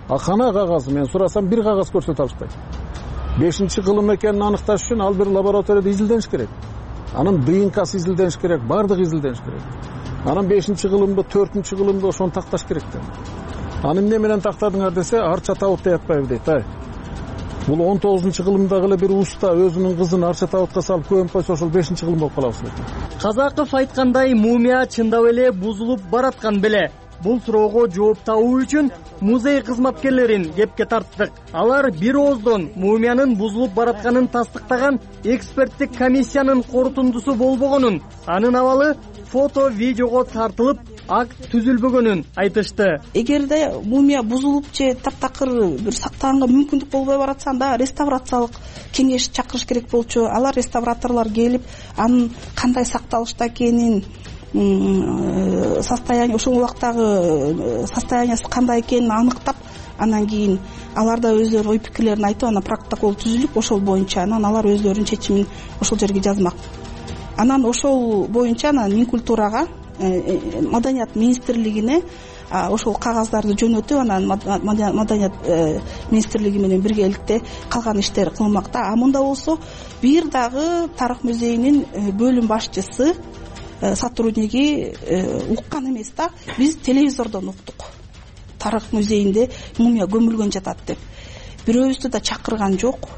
кана кагазы мен сурасам бир кагаз көрсөтө алышпайт. 5-кылым экенин аныкташ үчүн ал бир лабораторияда изилдениш керек. Анын ДНКсы изилдениш керек, бардыгы изилдениш керек. Анан 5-кылымда, 4-кылымда ошону такташ керек да. Аны эмне менен тактадыңар десе, арча табытта ятпайбы дейт. Бул 19-кылымдагы эле бир уста өзүнүн кызын арча табытка салып көмүп койсо, ошол 5-кылым болуп калабыз дейт. Казаков айткандай, мумия чындап эле бузулуп бараткан беле. Бул суроого жооп табуу үчүн музей кызматкерлерин кепке тарттык. Алар бир ооздон мумиянын бузулуп баратканын тастыктаган эксперттик комиссиянын корутундусу болбогонун, анын абалы фото-видеого тартылып, акт түзүлбөгөнүн айтышты. Эгерде мумия бузулуп же таптакыр бир сактаганга мүмкүндүк болбой баратса, анда реставрациялык кеңеш чакырыш керек болчу. Алар реставраторлор келип, анын кандай сакталышта экенин, состояние, ошол убактагы состояниясы кандай экенин аныктап, анан кийин аларда өздөрүнүн ой пикирлерин айтып, анан протокол түзүлүп, ошол боюнча анан алар өздөрүнүн чечимин ошол жерге жазмак. Анан ошол боюнча анан Минкультурага, Маданият министрлигине ошол кагаздарды жөнөтүп, анан Маданият министрлиги менен биргеликте калган иштер кылмакта. А мында болсо бир дагы Тарых музейинин бөлүм башчысы, сотрудниги уккан эмес да. Биз телевизордон уктук. Тарых музейинде мумия көмүлгөн жатат деп. Бирөөбүздү да чакырган жок.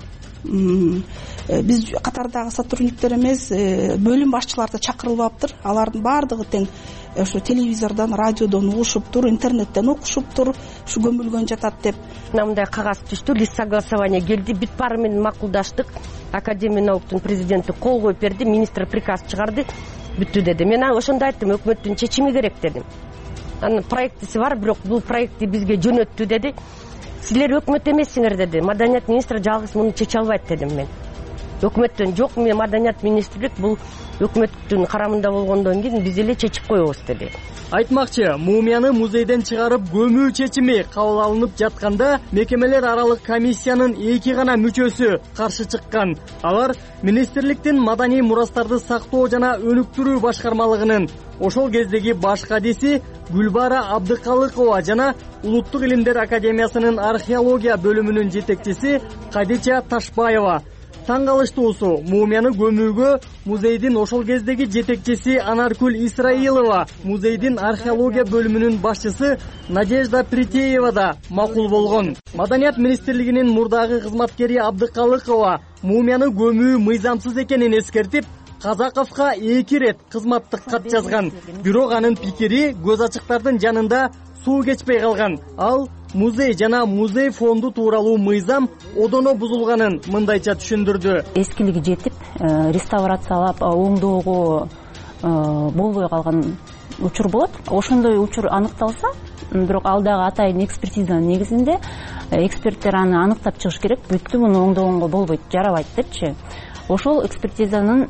Биз катардагы сотрудниктер эмес, бөлүм башчылары да чакырылбаптыр. Алардын баардыгы тең ошо телевизордон, радиодон угушуптур, интернеттен окушуптур, ушу көмүлгөн жатат деп. Мындай кагаз түштү, лист согласования келди, бүт баары менен макулдаштык. Академия науктун президенти кол коюп берди, министр приказ чыгарды, бүттү деди. Мен ошондо айттым, өкмөттүн чечими керек дедим. Анын проектиси бар, бирок бул проектти бизге жөнөттү деди. Силер өкмөт эмессиңер деди. Маданият министри жалгыз муну чече албайт дедим мен. Өкмөттөн жок, мен Маданият министрлик бул өкмөттүн карамында болгондон кийин биз эле чечип коебуз деди. Айтмакчы, мумияны музейден чыгарып көмүү чечими кабыл алынып жатканда, мекемелер аралык комиссиянын 2 гана мүчөсү каршы чыккан. Алар министрликтин маданий мурастарды сактоо жана өнүктүрүү башкармалыгынын, ошол кездеги баш кадиси Гүлбара Абдыкалыкова жана Улуттук илимдер академиясынын археология бөлүмүнүн жетекчиси Кадича Ташбаева. Таң калыштуусу, мумияны көмүүгө музейдин ошол кездеги жетекчиси Анаркүл Исраилова, музейдин археология бөлүмүнүн башчысы Надежда Притеева да макул болгон. Маданият министрлигинин мурдагы кызматкери Абдыкалыкова мумияны көмүү мыйзамсыз экенин эскертип, Казаковго 2 рет кызматтык кат жазган. Бирок анын пикири көз ачыктардын жанында суу кечпей калган. Ал музей жана музей фонду тууралуу мыйзам одоно бузулганын мындайча түшүндүрдү. Эскилиги жетип, реставрациялап, оңдоого болбой калган учур болот. Ошондой учур аныкталса, бирок ал дагы атайын экспертизанын негизинде эксперттер аны аныктап чыгыш керек. Бүттү, муну оңдогонго болбойт, жарабайт депчи. Ошол экспертизанын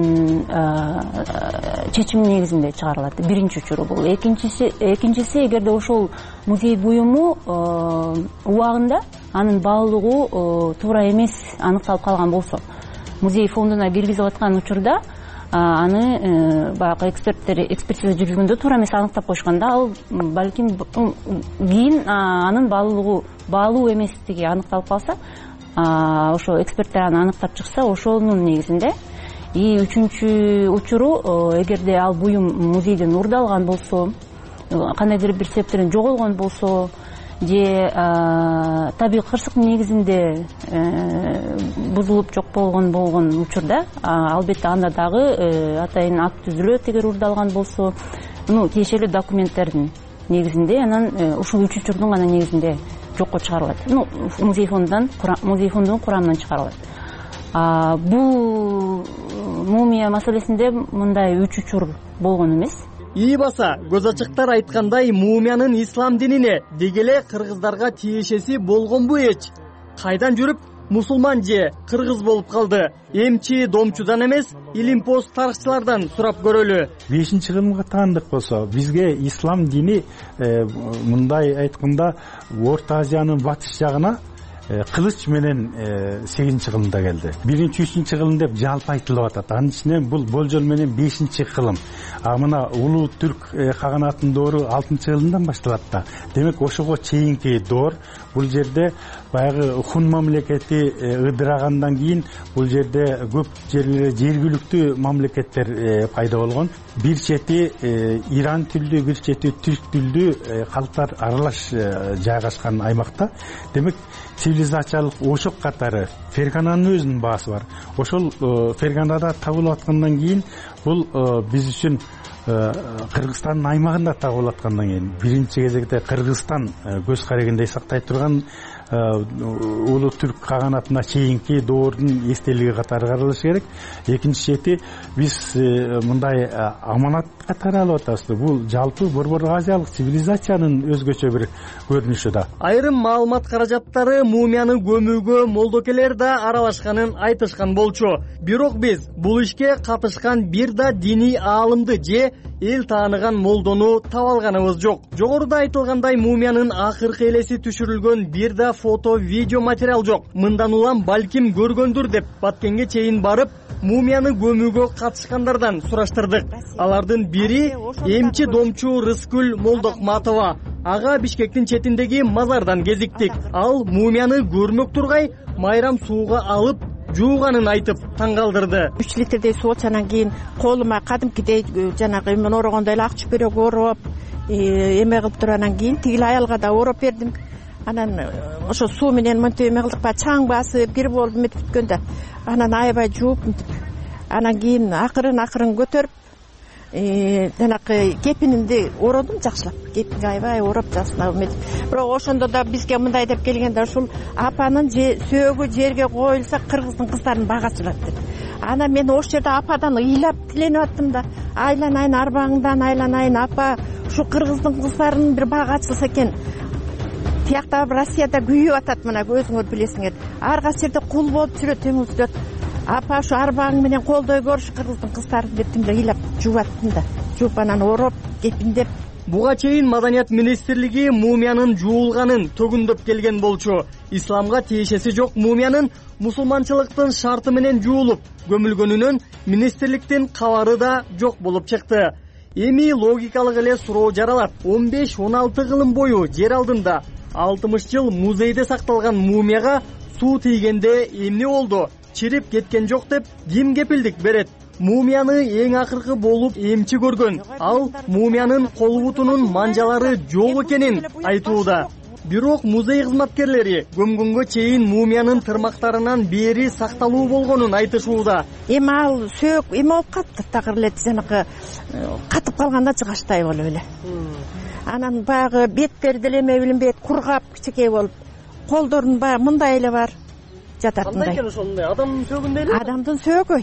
чечими негизинде чыгарылат. Биринчи учуру бул. Экинчиси, эгерде ошол музей буюму убагында анын баалуулугу туура эмес аныкталып калган болсо, музей фондуна киргизип аткан учурда аны баягы экспертиза жүргүзгөндө туура эмес аныктап коюшканда, ал балким кийин анын баалуу эместиги аныкталып калса, ошо эксперттер аны аныктап чыкса, ошонун негизинде. И үчүнчү учуру, эгерде ал буюм музейден урдалган болсо, кандайдыр бир себептерден жоголгон болсо, же табигый кырсык негизинде бузулуп жок болгон учурда, албетте анда дагы атайын акт түзүлөт. Эгер урдалган болсо, тиешелүү документтердин негизинде, анан ушул 3 учурдун гана негизинде жокко чыгарылат. Музей фондунун курамынан чыгарылат. Бул мумия маселесинде мындай 3 учур болгон эмес. Баса, көз ачыктар айткандай, мумиянын ислам динине деги эле кыргыздарга тиешеси болгонбу эч? Кайдан жүрүп мусулман же кыргыз болуп калды? Эмчи домчудан эмес, илимпоз тарыхчылардан сурап көрөлү. 5-кылымга таандык болсо, бизге ислам дини мындай айтканда Орто Азиянын батыш жагына кылыч менен 8-кылымда келди. 1-3-кылым деп жалпы айтылып атат. Анын ичинен бул болжол менен 5-кылым. А мына улуу түрк каганатынын доору 6-кылымдан башталат да. Демек ошого чейинки доор бул жерде баягы хун мамлекети ыдырагандан кийин бул жерде көп жергиликтүү мамлекеттер пайда болгон. Бир чети Иран тилдүү, бир чети түрк тилдүү калктар аралаш жайгашкан аймакта. Демек цивилизациялык ошок катары Фергананын өзүнүн баасы бар. Ошол Ферганада табылып аткандан кийин бул биз үчүн Кыргызстандын аймагында табылып аткандан кийин биринчи кезекте Кыргызстан көз карегиндей сактай турган улуу түрк каганатына чейинки доордун эстелиги катары каралышы керек. Экинчи чети биз мындай аманат катары алып атабыз. Бул жалпы Борбор Азиялык цивилизациянын өзгөчө бир көрүнүшү да. Айрым маалымат каражаттары мумияны көмүүгө молдокелер да аралашканын айтышкан болчу. Бирок биз бул ишке катышкан бир да диний аалымды же эл тааныган молдону таба алганыбыз жок. Жогоруда айтылгандай мумиянын акыркы элеси түшүрүлгөн бир да фото, видео материал жок. Мындан улам балким көргөндүр деп Баткенге чейин барып, мумияны көмүүгө катышкандардан сураштырдык. Алардын бири эмчи домчу Рыскүл Молдокматова. Ага Бишкектин четиндеги мазардан кезиктик. Ал мумияны көрмөк тургай майрам сууга алып жууганын айтып таң калдырды. 3 литрдей суу анан кийин колума кадимкидей жанагы эмен орогондой эле ак чүпөрөк ороп, эме кылып туруп анан кийин тигил аялга да ороп бердим. Анан ошо суу менен мынтип эме кылдык, чаң басып бир болуп метип бүткөндө анан аябай жууп мынтип. Анан кийин акырын көтөрүп жанакы кепинимди ородум жакшылап. Кепинге аябай ороп жакшылап метип. Бирок ошондо да бизге мындай деп келгенде ушул апанын сөөгү жерге коюлса Кыргыздын кыздарынын багасы болот деп. Анан мен ошол жерде ападан ыйлап тиленип аттым да, айланайын арбаңдан, айланайын апа, ушу Кыргыздын кыздарынын бир багы ачылса экен. Тиякта Россияда күйүп атат, мына өзүңөр билесиңер. Ар кайсы жерде кул болуп жүрөт, өңүздөт. Апа ушу арбаң менен колдой көрүш Кыргыздын кыздарын деп ыйлап жууп аттым да. Жууп анан ороп, кепиндеп. Буга чейин Маданият министрлиги мумиянын жуулганын төгүндөп келген болчу. Исламга тиешеси жок мумиянын мусулманчылыктын шарты менен жуулуп көмүлгөнүнөн министрликтин кабары да жок болуп чыкты. Эми логикалык эле суроо жаралат. 15-16 кылым бою жер алдында 60 жыл музейде сакталган мумияга суу тийгенде эмне болду? Чирип кеткен жок деп ким кепилдик берет? Мумияны эң акыркы болуп эмчи көргөн. Ал мумиянын кол бутунун манжалары жок экенин айтууда. Бирок музей кызматкерлери көмгөнгө чейин мумиянын тырмактарынан бери сакталуу болгонун айтышууда. Эми ал сөөк эме болуп калды, такыр эле жанакы катып калганда жыгачтай болуп эле. Анан баягы беттери деле эме билинбейт, кургап кичекей болуп, колдорунун баягы мындай эле бар. Кандай экен ошондой? Адамдын сөөгүндөй эле? Адамдын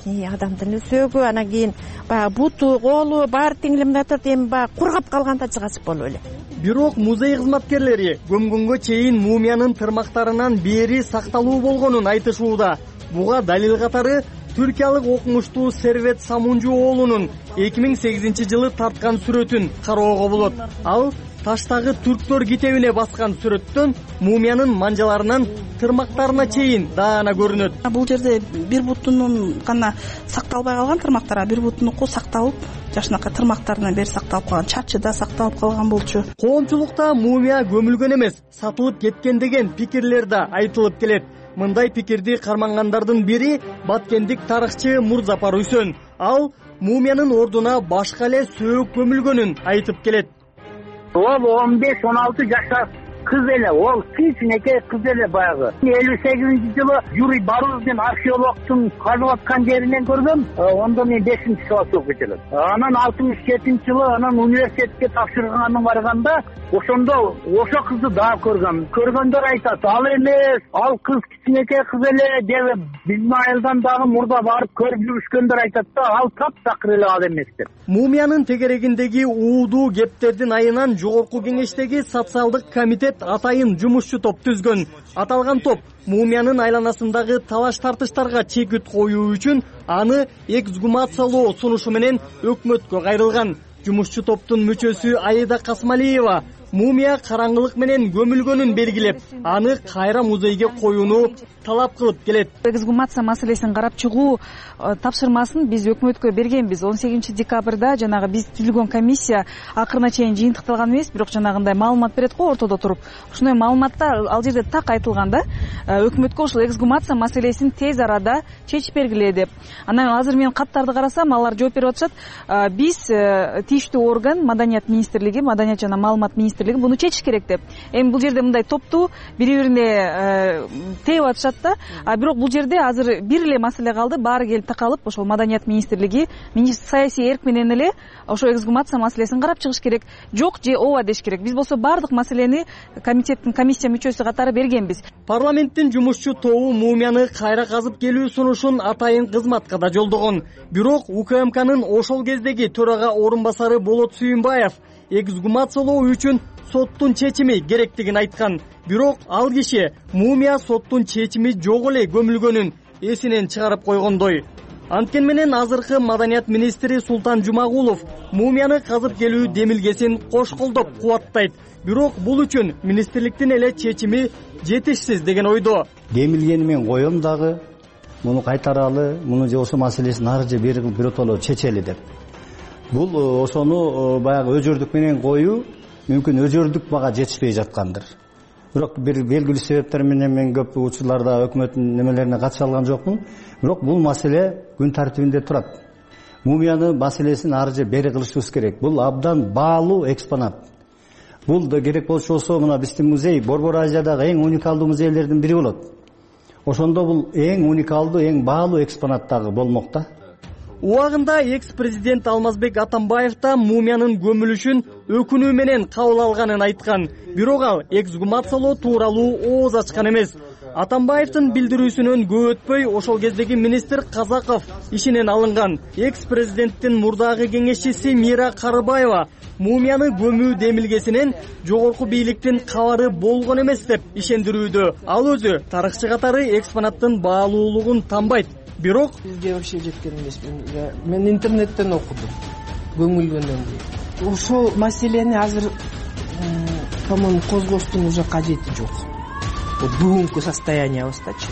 сөөгү, анан кийин баягы буту, колу баары тең эле мындай турат, эми баягы кургап калганда жыгачып болуп эле. Бирок музей кызматкерлери көмгөнгө чейин мумиянын тырмактарынан бери сакталуу болгонун айтышууда. Буга далил катары түркиялык окумуштуу Сервет Самунжу уулунун 2008 жылы тарткан сүрөтүн кароого болот. Ал таштагы түрктөр китебине баскан сүрөттөн мумиянын манжаларынан тырмактарына чейин даана көрүнөт. Бул жерде бир бутунун гана сакталбай калган тырмактар, бир бутунуку сакталып, жашынакы тырмактарынан бери сакталып калган, чачы да сакталып калган болчу. Коомчулукта мумия көмүлгөн эмес, сатылып кеткен деген пикирлер да айтылып келет. Мындай пикирди кармангандардын бири баткендик тарыхчы Мурзапар Үсөн. Ал мумиянын ордуна башка эле сөөк көмүлгөнүн айтып келет. Ол 15-16 жашар кыз эле, ол кичинекей кыз эле баягы. 58-жылы Юрий Баруздин археологтун казып аткан жеринен көргөм. Ондо мен 5-класс окуп элем. Анан 67-жылы анан университетке тапшырганын барганда, ошондо ошо кызды дагы көргөм. Көргөндөр айтат, ал эмес, ал кыз кичинекей кыз эле деп биздин айылдан дагы мурда барып көрүп жүрүшкөндөр айтат да, ал таптакыр эле ал эмес деп. Мумиянын тегерегиндеги уудуу кептердин айынан жогорку кеңештеги социалдык комитет атайын жумушчу топ түзгөн. Аталган топ мумиянын айланасындагы талаш тартыштарга чекит коюу үчүн аны эксгумациялоо сунушу менен өкмөткө кайрылган. Жумушчу топтун мүчөсү Аида Касмалиева мумия караңгылык менен көмүлгөнүн белгилеп, аны кайра музейге коюуну талап кылып келет. Эксгумация маселесин карап чыгуу тапшырмасын биз өкмөткө бергенбиз. 18 декабрда жанагы биз түзүлгөн комиссия акырына чейин жыйынтыкталган эмес, бирок жанагындай маалымат берет го ортодо туруп. Ушундай маалыматта ал жерде так айтылган да, өкмөткө ушул эксгумация маселесин тез арада чечип бергиле деп. Анан азыр мен каттарды карасам, алар жооп берип атышат. Биз тийиштүү орган, Маданият министрлиги, Маданият жана маалымат министрлиги буну чечиш керек деп. Эми бул жерде мындай топтуу бири-бирине тээп атышат да. Бирок бул жерде азыр бир эле маселе калды. Баары келип такалып, ошол Маданият министрлиги саясий эрк менен эле ошо эксгумация маселесин карап чыгыш керек. Жок же ооба деш керек. Биз болсо баардык маселени комитеттин комиссия мүчөсү катары бергенбиз. Парламенттин жумушчу тобу мумияны кайра казып келүү сунушун атайын кызматка да жолдогон. Бирок УКМКнын ошол кездеги төрага орун басары Болот Сүйүнбаев эксгумациялоо үчүн соттун чечими керектигин айткан. Бирок ал киши мумия соттун чечими жок эле көмүлгөнүн эсинен чыгарып койгондой. Анткени менен азыркы Маданият министри Султан Жумагулов мумияны казып келүү демилгесин кош колдоп кубаттайт. Бирок бул үчүн министрликтин эле чечими жетишсиз деген ойдо. Демилгени мен коем дагы, муну кайтаралы, муну же ошо маселесин ары же бери биротоло чечели деп. Бул ошону баягы өзөрдүк менен коюу мүмкүн өзөрдүк бага жетишпей жаткандыр. Бирок бир белгилүү себептер менен мен көп учурларда өкмөттүн немелерине катыша алган жокмун. Бирок бул маселе күн тартибинде турат. Мумияны маселесин ары же бери кылышыбыз керек. Бул абдан баалуу экспонат. Бул да керек болсо мына биздин музей Борбор Азиядагы эң уникалдуу музейлердин бири болот. Ошондо бул эң уникалдуу, эң баалуу экспонат дагы болмок да. Убагында экс-президент Алмазбек Атамбаев да мумиянын көмүлүшүн өкүнүү менен кабыл алганын айткан. Бирок ал эксгумациялоо тууралуу ооз ачкан эмес. Атамбаевдин билдирүүсүнөн көп өтпөй ошол кездеги министр Казаков ишинен алынган. Экс-президенттин мурдагы кеңешчиси Мира Карыбаева мумияны көмүү демилгесинен жогорку бийликтин кабары болгон эмес деп ишендирүүдө. Ал өзү тарыхчы катары экспонаттын баалуулугун тамбайт. Бирок бизге вообще жеткен эмес. Мен интернеттен окудум. Көмүлгөндөн кийин. Ошол маселени азыр по-моему козгоштун уже кажети жок. Бүгүнкү состояниябыздачы.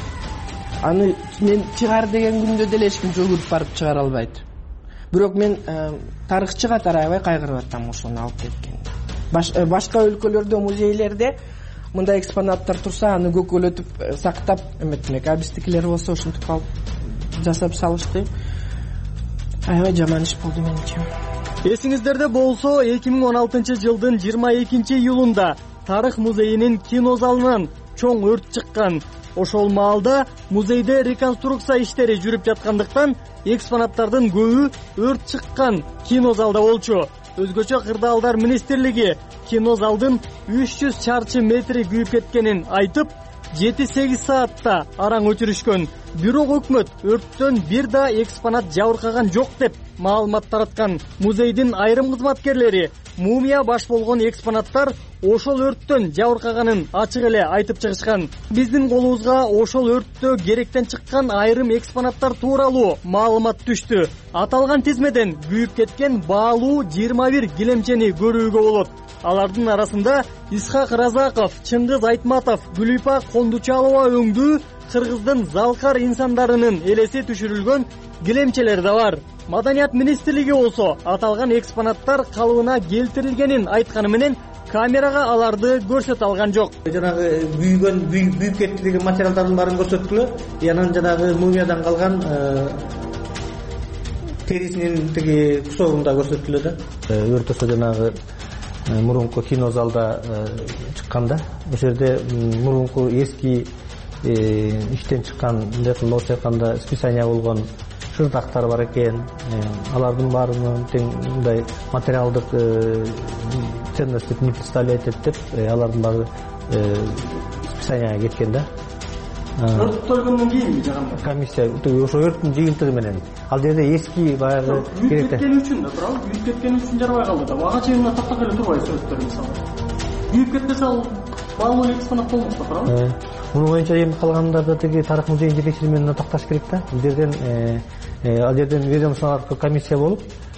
Аны мен чыгар деген күндө деле эч ким жүгүрүп барып чыгара албайт. Бирок мен тарыхчы катары аябай кайгырып атам ошону алып кеткенде. Башка өлкөлөрдө, музейлерде мындай экспонаттар турса, аны көкөлөтүп сактап эметмек. А биздикилер болсо ушинтип калып жасап салышты. Аябай жаман иш болду менимче. Эсиңиздерде болсо, 2016-жылдын 22-июлунда Тарых музейинин кинозалынан чоң өрт чыккан. Ошол маалда музейде реконструкция иштери жүрүп жаткандыктан экспонаттардын көбү өрт чыккан кинозалда болчу. Өзгөчө Кырдаалдар министрлиги кинозалдын 300 чарчы метри күйүп кеткенин айтып, 7-8 саатта араң өчүрүшкөн. Бирок өкмөт өрттөн бир да экспонат жабыркаган жок деп маалымат тараткан. Музейдин айрым кызматкерлери мумия баш болгон экспонаттар ошол өрттөн жабыркаганын ачык эле айтып чыгышкан. Биздин колубузга ошол өрттө керектен чыккан айрым экспонаттар тууралуу маалымат түштү. Аталган тизмеден күйүп кеткен баалуу 21 килемчени көрүүгө болот. Алардын арасында Исхак Разаков, Чыңгыз Айтматов, Гүлипа Кондучалова өңдүү кыргыздын залкар инсандарынын элеси түшүрүлгөн килемчелер да бар. Маданият министрлиги болсо аталган экспонаттар калыбына келтирилгенин айтканы менен камерага аларды көрсөтө алган жок. Жанагы күйүп кетти деген материалдардын баарын көрсөттүлөр. Анан жанагы мумиядан калган терисинин тиги кусогун да көрсөттүлөр да. Өртөсө жанагы мурунку кинозалда чыкканда, ошол жерде мурунку эски иштен чыккан лоос айтканда списание болгон шырдактар бар экен. Алардын баарынын тең мындай материалдык ценность не представляет деп алардын баары списанияга кеткен да. Өрттөлгөндөн кийинби жаганда? Комиссия ошо өрттүн жыйынтыгы менен. Ал жерде эски баягы күйүп кеткен үчүн да туурабы? Күйүп кеткен үчүн жарабай калды да. Ага чейин токтоп эле турбайбы сүрөттөр мисалы? Күйүп кетпесе ал баалуу экспонат болмок да, туурабы? Муну боюнча эми калгандарда тиги тарых музейинин жетекчилиги менен токтош керек да. Ал жерден ведомстволук комиссия болуп,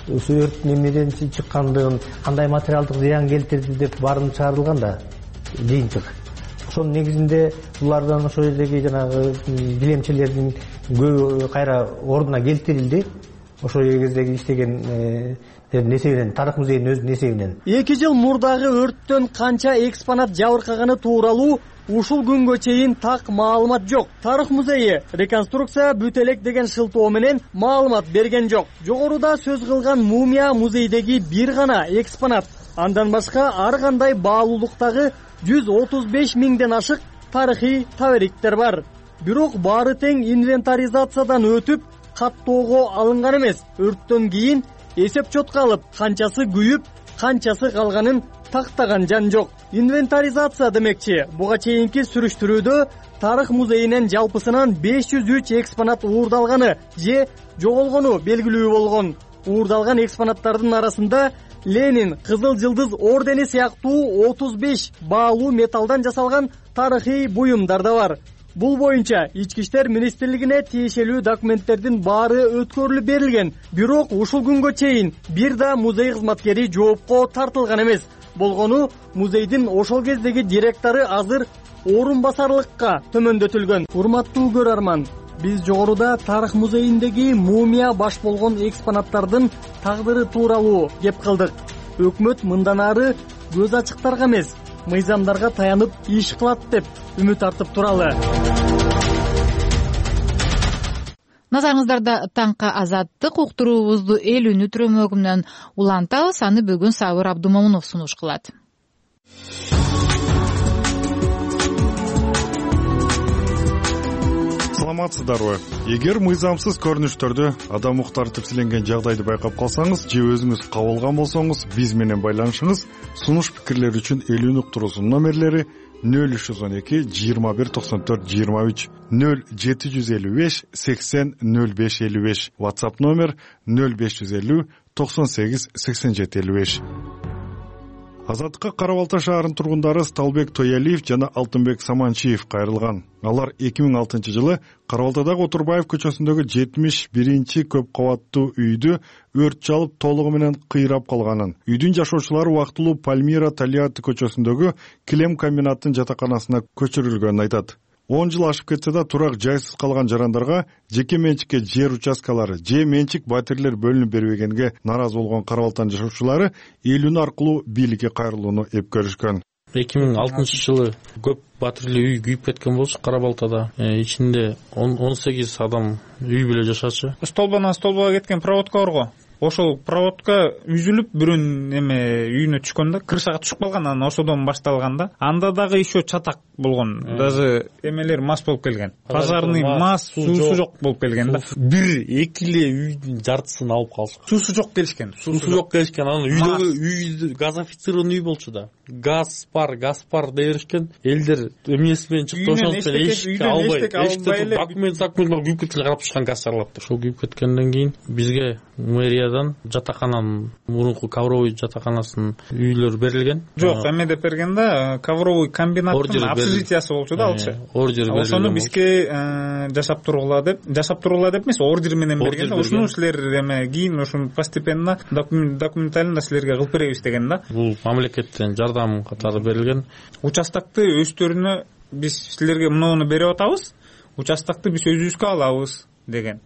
өрттүн эмнеден чыккандыгын, кандай материалдык зыян келтирди деп баарын чыгарылган да жыйынтык. Ошонун негизинде булардан ошол жердеги жанагы билемчилердин көбү кайра ордуна келтирилди. Ошол кездеги иштеген несебинен, тарых музейинин өзүнүн несебинен. 2 жыл мурдагы өрттөн канча экспонат жабыркаганы тууралуу ушул күнгө чейин так маалымат жок. Тарых музейи реконструкция бүтө элек деген шылтоо менен маалымат берген жок. Жогоруда сөз кылган мумия музейдеги бир гана экспонат. Андан башка ар кандай баалуулуктагы 135 миңден ашык тарыхый табериктер бар. Бирок баары тең инвентаризациядан өтүп каттоого алынган эмес. Өрттөн кийин эсеп чотко алып, канчасы күйүп, канчасы калганын тактаган жан жок. Инвентаризация демекчи, буга чейинки сүрүштүрүүдө тарых музейинен жалпысынан 503 экспонат уурдалганы же жоголгону белгилүү болгон. Уурдалган экспонаттардын арасында Ленин Кызыл Жылдыз ордени сыяктуу 35 баалуу металлдан жасалган тарыхый буюмдар да бар. Бул боюнча Ички иштер министрлигине тиешелүү документтердин баары өткөрүлүп берилген. Бирок ушул күнгө чейин бир да музей кызматкери жоопко тартылган эмес. Болгону музейдин ошол кездеги директору азыр орун басарлыкка төмөндөтүлгөн. Урматтуу көрөрман, биз жогоруда тарых музейиндеги мумия баш болгон экспонаттардын тагдыры тууралуу кеп кылдык. Өкмөт мындан ары көз ачыктарга эмес, мыйзамдарга таянып иш кылат деп үмүт артып туралы. Назарыңыздарда таңка азаттык уктуруубузду эл үнү түрөмөгүнөн улантабыз. Аны бүгүн Сабыр Абдумомунов сунуш кылат. Саламатсыздарбы? Эгер мыйзамсыз көрүнүштөрдү, адам укуктары тепселенген жагдайды байкап калсаңыз же өзүңүз кабылган болсоңуз, биз менен байланышыңыз. Сунуш пикирлер үчүн эл үнү уктуруусунун номерлери 0312 21 94 23 0755 80 05 55. WhatsApp номер 0550 98 87 55. Азаттыкка Кара-Балта шаарынын тургундары Сталбек Тоялиев жана Алтынбек Саманчиев кайрылган. Алар 2006 жылы Кара-Балтадагы Отурбаев көчөсүндөгү 71 көп кабаттуу үйдү өрт чалып толугу менен кыйрап калганын, үйдүн жашоочулары убактылуу Пальмира Талиаты көчөсүндөгү килем комбинаттын жатаканасына көчүрүлгөнүн айтат. 10 жыл ашып кетсе да турак жайсыз калган жарандарга жеке менчикке жер участкалары же менчик батирлер бөлүнүп бербегенге наразы болгон Кара-Балтанын жашоочулары эл үнү аркылуу бийликке кайрылууну эпкөрүшкөн. 2006 жылы көп батирлүү үй күйүп кеткен болчу Кара-Балтада. Ичинде 18 адам үй бүлө жашачу. Столбонан столбого кеткен проводка барго. Ошол проводка үзүлүп бирөөнүн үйүнө түшкөн да, крышага түшүп калган, анан ошодон башталган да. Анда дагы еще чатак болгон. Даже эмелер мас болуп келген. Пожарный мас, суусу жок болуп келген да. Бир экиле үйдүн жартысын алып калышкан. Суусу жок келишкен. Анан үй газофицированный үй болчу да. Газ бар дей беришкен. Элдер эмнеси менен чыкты, ошондон эшикти албай, документ күйүп кеткен, карап турушкан газ чаралап. Ошол күйүп кеткенден кийин бизге мэриядан жатакананын, мурунку ковровый жатаканасынын үйлөрү берилген. Жок, эме деп берген да, ковровый комбинаттын общежитиясы болчу да алчы. Ордер берилген. Ошону бизге жашап туругула деп эмес, ордер менен берген. Ошону силер кийин ошону постепенно документально силерге кылып беребиз деген да. Бул мамлекеттен жардам катары берилген. Участокты өздөрүнө биз силерге муну берип атабыз. Участокты биз өзүбүзгө алабыз деген.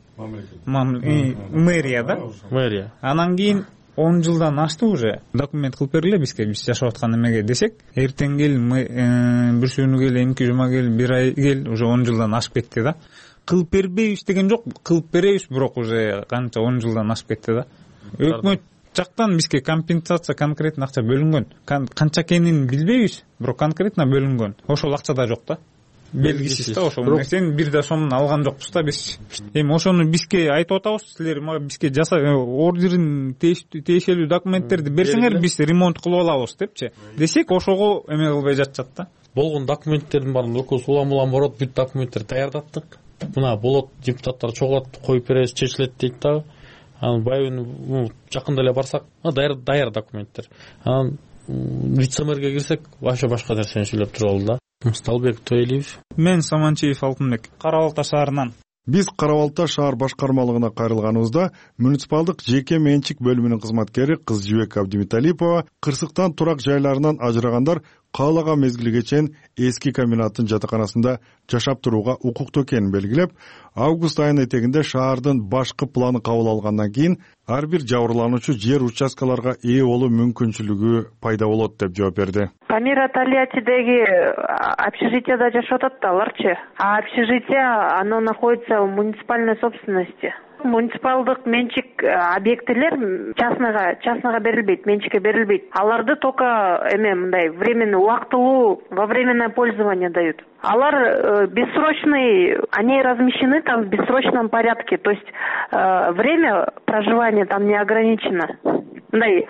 Мэрия да? Мэрия. Анан кийин 10 жылдан ашты уже. Документ кылып бериле бизге, биз жашап аткан эмеге десек, эртең кел, бир сүүнү кел, эмки жума кел, бир ай кел, уже 10 жылдан ашып кетти да. Кылып бербейбиз деген жок, кылып беребиз, бирок уже канча 10 жылдан ашып кетти да. Өкмөт жактан бизге компенсация конкретно акча бөлүнгөн. Канча экенин билбейбиз, бирок конкретно бөлүнгөн. Ошол акча да жок да. Белгисиз да ошол нерсени бир да сомун алган жокпуз да биз. Эми ошону бизге айтып атабыз, силер бизге ордерин тиешелүү документтерди берсеңер, биз ремонт кылып алабыз депчи. Десек ошого эме кылбай жатышат да. Болгон документтердин баарын өкөз улам барат, бүт документтер даярдаттык. Мына болот, депутаттар чогулат, коюп беребиз, чечилет дейт дагы. Анан байыбын жакында эле барсак, даяр документтер. Анан вице-мэрге кирсек, вообще башка нерсени сүйлөп туралы да. Сталбек Тоялиев. Мен Саманчиев Алтынбек, Кара-Балта шаарынан. Биз Кара Балта шаар башкармалыгына кайрылганыбызда муниципалдык жеке менчик бөлүмүнүн кызматкери Кыз Жибек Абдимиталипова кырсыктан турак жайларынан ажырагандар каалаган мезгилге чейин эски комбинаттын жатаканасында жашап турууга укуктуу экенин белгилеп, август айынын этегинде шаардын башкы планы кабыл алгандан кийин ар бир жабырлануучу жер участкаларга ээ болуу мүмкүнчүлүгү пайда болот деп жооп берди. Памира Тольяттидеги общежитияда жашап атат да аларчы. А общежитие оно находится в муниципальной собственности. Муниципалдык менчик объектилер частныга берилбейт, менчикке берилбейт. Аларды только мындай временный, убактылуу, во временное пользование дают. Алар бессрочный, они размещены там в бессрочном порядке, то есть время проживания там не ограничено. Мындай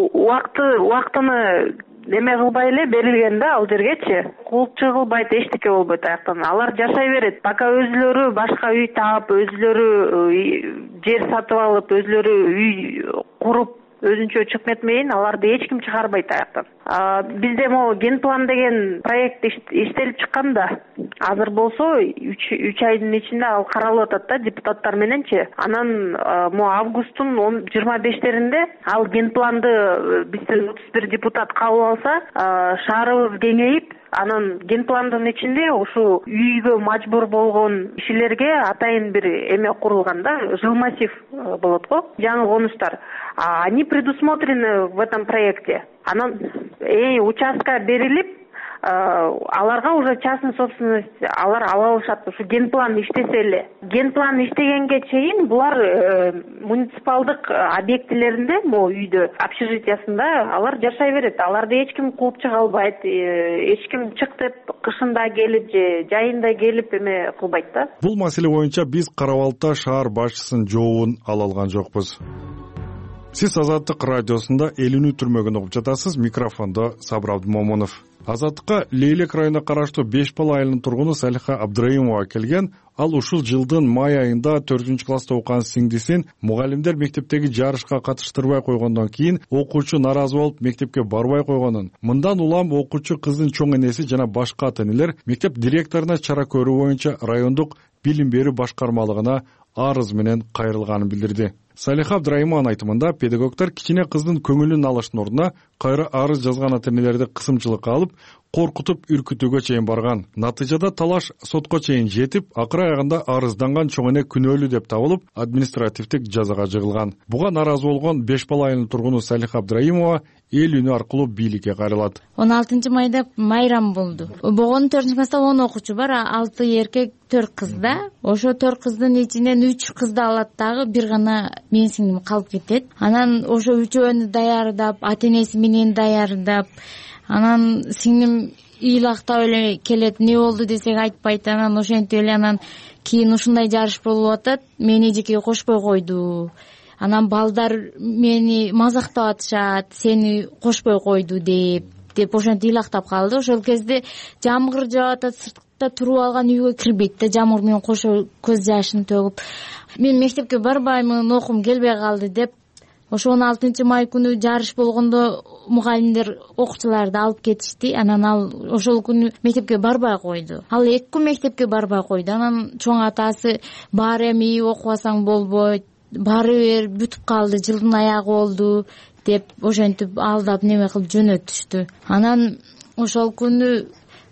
убактыны эме кылбай эле берилген да ал жергечи. Кулчу кылбайт, эчтеке болбойт аяктан. Алар жашай берет. Пока өзүлөрү башка үй таап, өзүлөрү жер сатып алып, өзүлөрү үй куруп, өзүнчө чыгып кетмейин, аларды эч ким чыгарбайт аяктан. Бизде могу ген план деген проект иштелип чыккан да. Азыр болсо 3 айдын ичинде ал каралып атат да депутаттар мененчи. Анан августтун 25-теринде ал ген планды бизден 31 депутат кабыл алса, шаарыбыз кеңейип, анан ген пландын ичинде ушу үйгө мажбур болгон кишилерге атайын бир эме курулган да, жыл массив болот го, жаңы конуштар. Они предусмотрены в этом проекте. Анан участка берилип, аларга уже частный собственность алар ала алышат. Ушу ген план иштесе эле. Ген план иштегенге чейин булар муниципалдык объектилеринде, могу үйдө, общежитиясында алар жашай берет. Аларды эч ким кууп чыга албайт, эч ким чык деп кышында келип же жайында келип эме кылбайт да. Бул маселе боюнча биз Кара Балта шаар башчысынын жообун ала алган жокпуз. Сиз Азаттык радиосунда Элүүнү түрмөгүн угуп жатасыз. Микрофондо Сабыр Абдымомунов. Азаттыкка Лейлек районуна караштуу Бешбал айылынын тургуну Салиха Абдраимова келген. Ал ушул жылдын май айында 4-класста окуган сиңдисин мугалимдер мектептеги жарышка катыштырбай койгондон кийин окуучу наразы болуп мектепке барбай койгонун, мындан улам окуучу кыздын чоң энеси жана башка ата-энелер мектеп директоруна чара көрүү боюнча райондук билим берүү башкармалыгына арыз менен кайрылганын билдирди. Салиха Абдраимованын айтымында педагогдор кичине кыздын көңүлүн алыштын ордуна кайра арыз жазган ата-энелерди кысымчылыкка алып, коркутуп үркүтүүгө чейин барган. Натыйжада талаш сотко чейин жетип, акыры аягында арызданган чоң эне күнөөлүү деп табылып, административдик жазага жыгылган. Буга наразы болгон Бешбал айылынын тургуну Салиха Абдраимова эл үнү аркылуу бийликке кайрылат. 16 майда майрам болду. Богонун 4-класста 10 окуучу бар, 6 эркек, 4 кыз да. Ошо 4 кыздын ичинен 3 кызды алат дагы, бир гана мен сиңдим калып кетет. Анан ошо үчөөнү даярдап, ата-энеси менен даярдап, анан сиңдим ыйлактап эле келет, не болду десек айтпайт. Анан ошентип эле анан кийин ушундай жарыш болуп атат, мени эжекеге кошпой койду. Анан балдар мени мазактап атышат, сени кошпой койду деп ошентип ыйлактап калды. Ошол кезде жамгыр жаап атат, сыртта туруп алган үйгө кирбейт да, жамгыр менен кошо көз жашын төгүп. Мен мектепке барбаймын, окуум келбей калды деп, ошо 16 май күнү жарыш болгондо мугалимдер окуучуларды алып кетишти. Анан ал ошол күнү мектепке барбай койду. Ал 2 күн мектепке барбай койду. Анан чоң атасы бар эми окубасаң болбойт, бары бер, бүтүп калды, жылдын аягы болду деп ошентип алдап неме кылып жөнөтүштү. Анан ошол күнү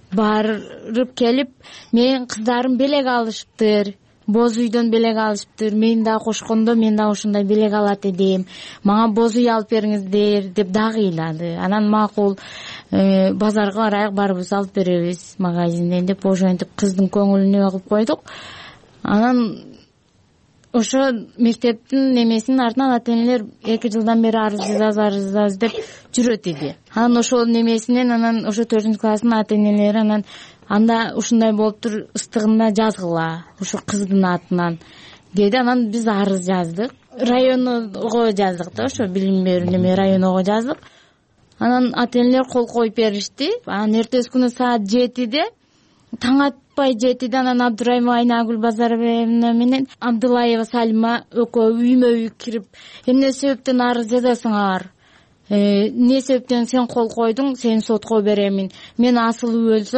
барып келип, менин кыздарым белек алышыптыр, боз үйдөн белек алышыптыр, мен да кошкондо мен да ошондой белек алат эдим, мага боз үй алып бериңиздер деп дагы ыйлады. Анан макул, базарга барайык, барыбыз алып беребиз магазинден деп ошентип кыздын көңүлүнө кылып койдук. Анан ошо мектептин немесинин артынан ата-энелер 2 жылдан бери арыз жазабыз деп жүрөт иди. Анан ошол немесинен анан ошо 4-класстын ата-энелери анан анда ушундай болуптур, ыстыгында жазгыла ошо кыздын атынан деди. Анан биз арыз жаздык, районго жаздык да, ошо билим берүү неме районго жаздык. Анан ата-энелер кол коюп беришти. Анан эртеси күнү саат 7-де, таң атпай 7-де анан Абдраимова Айнагүл Базарбаевна менен Абдылаева Салима экөө үймө үй кирип, эмне себептен арыз жазасыңар? Не себептен сен кол койдуң, сени сотко беремин. Мен асылып өлсөм,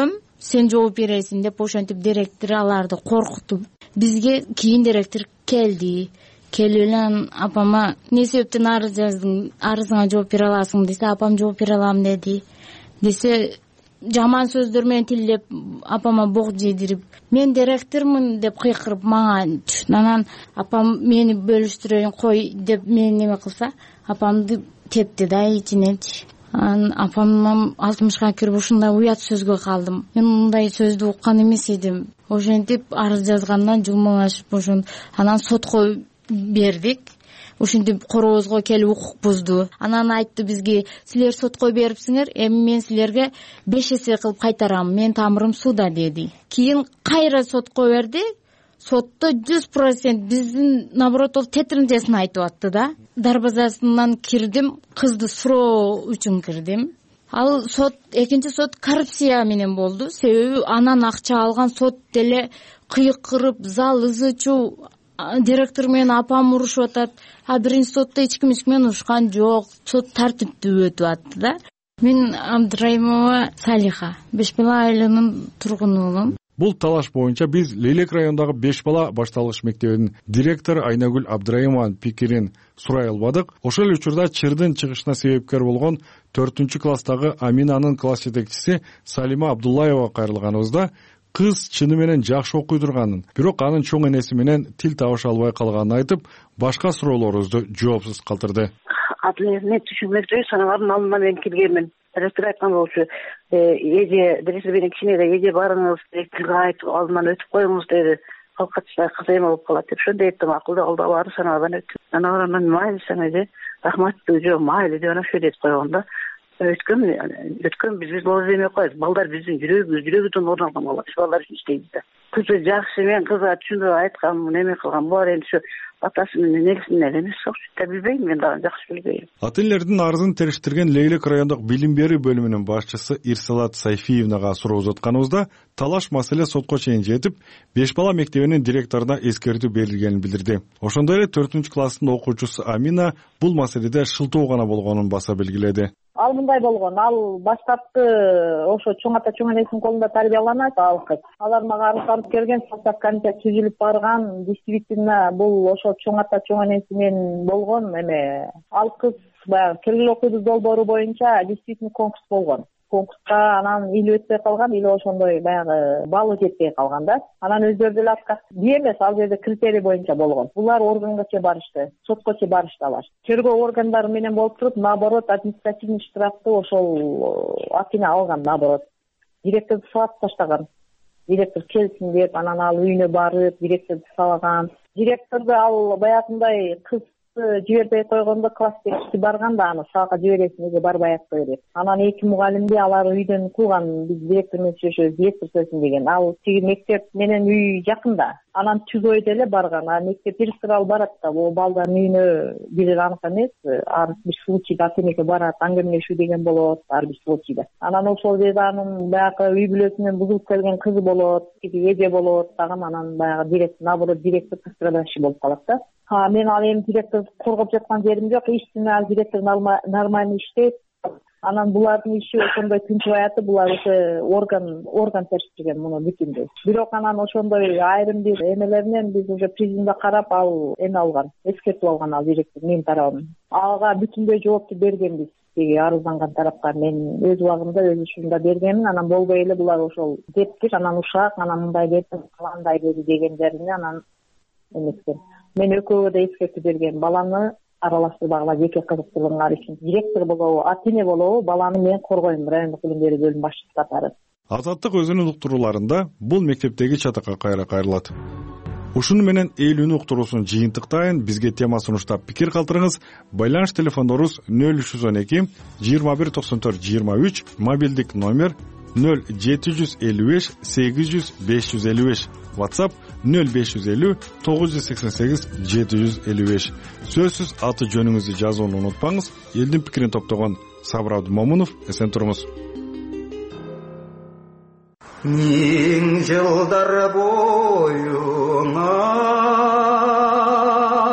сен жооп бересиң деп ошентип директор аларды коркутуп, бизге кийин директор келип эле апама эмне себептен арыз жаздың, арызыңа жооп бере аласың десе, апам жооп бере алам десе жаман сөздөр менен тилдеп апама бок жейдирип, мен директормун деп кыйкырып мага түштү. Анан апам мени бөлүштүрөйүн кой деп мени неме кылса, апамды тепти да ичинечи. Анан апам 60га кирип ушундай уят сөзгө калдым. Мен мындай сөздү уккан эмес идим. Ошентип арыз жазгандан жумалашып ошон анан сотко бердик. Ушинтип корообузга келип укук бузду. Анан айтты бизге, силер сотко берипсиңер, эми мен силерге 5 эсе кылып кайтарам, мен тамырым сууда деди. Кийин кайра сотко берди. Сотто 100% биздин наоборот ол тетиринчесин айтып атты да. Дарбазасынан кирдим, кызды суроо үчүн кирдим. Ал сот, экинчи сот коррупция менен болду. Себеби анан акча алган сот деле кыйкырып, зал ызычуу, директор менен апам урушуп атат. Биринчи сотто эч ким менен урушкан жок. Сот тартиптүү өтүп атты да. Мен Абдраимова Салиха, 5 бала айылынын тургунумун. Бул талаш боюнча биз Лейлек районундагы 5 бала башталгыч мектебинин директору Айнагүл Абдраимованын пикирин сурай албадык. Ошол эле учурда чырдын чыгышына себепкер болгон 4-класстагы Аминанын класс жетекчиси Салима Абдуллаева кайрылганыбызда кыз чыны менен жакшы окуй турганын, бирок анын чоң энеси менен тил табыша албай калганын айтып, башка суроолорубузду жоопсуз калтырды. Мен түшүнмөктөй саналардын алдына мен киргенмин. Директор айткан болчу, директор менен кичине барыңыз, директорго айтып алдынан өтүп коюңуз деди. Калкачта кызайма болуп калат деп ошондой айттым. Акылда алда баары саналадан өттү. Анан мен майли санайды, рахматтуу жок майли деп анан ошо деп койгон да. Өткөн биз боло бермей коебуз. Балдар биздин жүрөгүбүздөн орун алган балдар. Балдар үчүн иштейбиз да. Кызы жакшы, мен кызга түшүндүрүп айткам, неме кылган. Булар эми ошо атасы менен негизинен эмес, да билбейм, мен дагы жакшы билбейм. Ата энелердин арызын териштирген Лейлек райондук билим берүү бөлүмүнүн башчысы Ирсалат Сайфиевнага суроо узатканыбызда талаш маселе сотко чейин жетип, 5 бала мектебинин директоруна эскертүү берилгенин билдирди. Ошондой эле 4-класстын окуучусу Амина бул маселеде шылтоо гана болгонун баса белгиледи. Ал мындай болгон, ал баштапкы ошо чоң ата чоң энесинин колунда тарбияланат, ал кыз. Алар мага арызданып келген, состав комиссия түзүлүп барган, действительно бул ошо чоң ата чоң энеси менен болгон эме. Ал кыз баягы келгил окуйду долбоору боюнча действительно конкурс болгон. Конкурска анан ил өтпөй калган, ил ошондой баягы баллы жетпей калган да. Анан өздөрү деле отказ эмес, ал жерде критерий боюнча болгон. Булар органга барышты, сотко барышты алар. Тергөө органдары менен болуп туруп, наоборот, административный штрафты ошол атына алган, наоборот. Директорду салып таштаган. Директор келсин деп, анан ал үйүнө барып, директорду салган. Директорду ал баягындай кыз жибербей койгондо класстеги барган да, аны сабакка жибересиң, неге барбай аткой деп. Анан 2 мугалимди алар үйдөн кууган, биз директор менен сүйлөшөбүз, директор сөзүн деген. Ал тиги мектеп менен үй жакында. Анан түз ой деле барган. А мектеп бир сырал барат да, бул балдардын үйүнө бир анык эмес. Ар бир случайда атенеке барат, аңгемелешүү деген болот, ар бир случайда. Анан ошол жерде анын баягы үй бүлөсүнөн бузулуп келген кызы болот, эже болот, дагы анан баягы директор, наоборот, директор пострадавший болуп калат да. Мен ал эми директор коргоп жаткан жерим жок, иштин ал директор нормально иштейт. Анан булардын иши ошондой тынчыбай атып, булар ошо орган териштирген муну бүтүндөй. Бирок анан ошондой айрым бир эмелеринен биз уже президентке карап ал эме алган, эскертип алган ал директор менин тарабымдан. Ага бүтүндөй жоопту бергенбиз. Тиги арызданган тарапка мен өз убагымда өз ушунда бергенмин. Анан болбой эле булар ошол дептир, анан ушак, анан мындай деп, кандай деди дегендерин анан эмескен. Мен экөөгө да эскертип берген, баланы аралаштырбагыла, жеке кызыктуулугуңар үчүн. Директор болобу, ата-эне болобу, баланы мен коргойм, райондук билим берүү бөлүм башчысы катары. Азаттык өзүнүн уктурууларында бул мектептеги чатакка кайра кайрылат. Ушуну менен элүүнү уктуруусун жыйынтыктайын. Бизге тема сунуштап пикир калтырыңыз. Байланыш телефондорубуз 0312 2194 23, мобилдик номер 0755 800 555, WhatsApp 0550 988 755. Сөзсүз аты жөнүңүздү жазууну унутпаңыз. Элдин пикирин топтогон Сабыр Абдымомунов, эсен туруңуз. Миң жылдар боюңа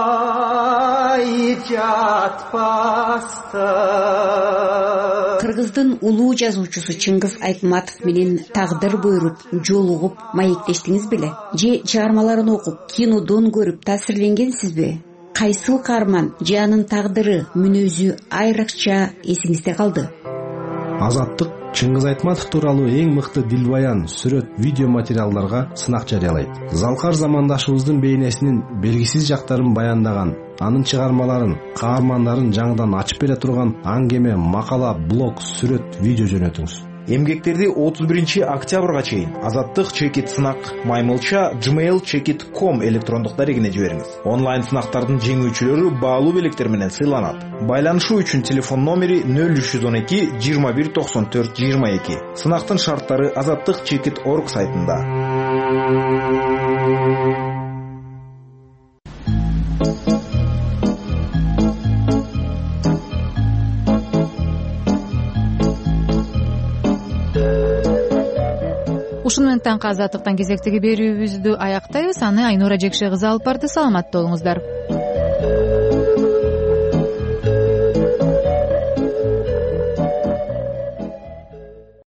жатпастан кыргызды азаттыктын улуу жазуучусу Чыңгыз Айтматов менен тагдыр буйруп жолугуп маектештиңиз беле же чыгармаларын окуп кинодон көрүп таасирленгенсизби? Кайсыл каарман же анын тагдыры, мүнөзү айрыкча эсиңизде калды? Азаттык Чыңгыз Айтматов тууралуу эң мыкты дилбаян, сүрөт, видео материалдарга сынак жарыялайт. Залкар замандашыбыздын бейнесинин белгисиз жактарын баяндаган, анын чыгармаларын, каармандарын жаңыдан ачып бере турган аңгеме, макала, блог, сүрөт, видео жөнөтүңүз. Эмгектерди 31-октябрга чейин Азаттык чекит сынак маймылча gmail.com электрондук дарегине жибериңиз. Онлайн сынактардын жеңүүчүлөрү баалуу белектер менен сыйланат. Байланышуу үчүн телефон номери 0312 21 94 22. Сынактын шарттары Азаттык чекит org сайтында. Ушуну менен таңкы Азаттыктан кезектеги берүүбүздү аяктайбыз. Аны Айнура Жекше кызы алып барды. Саламатта болуңуздар.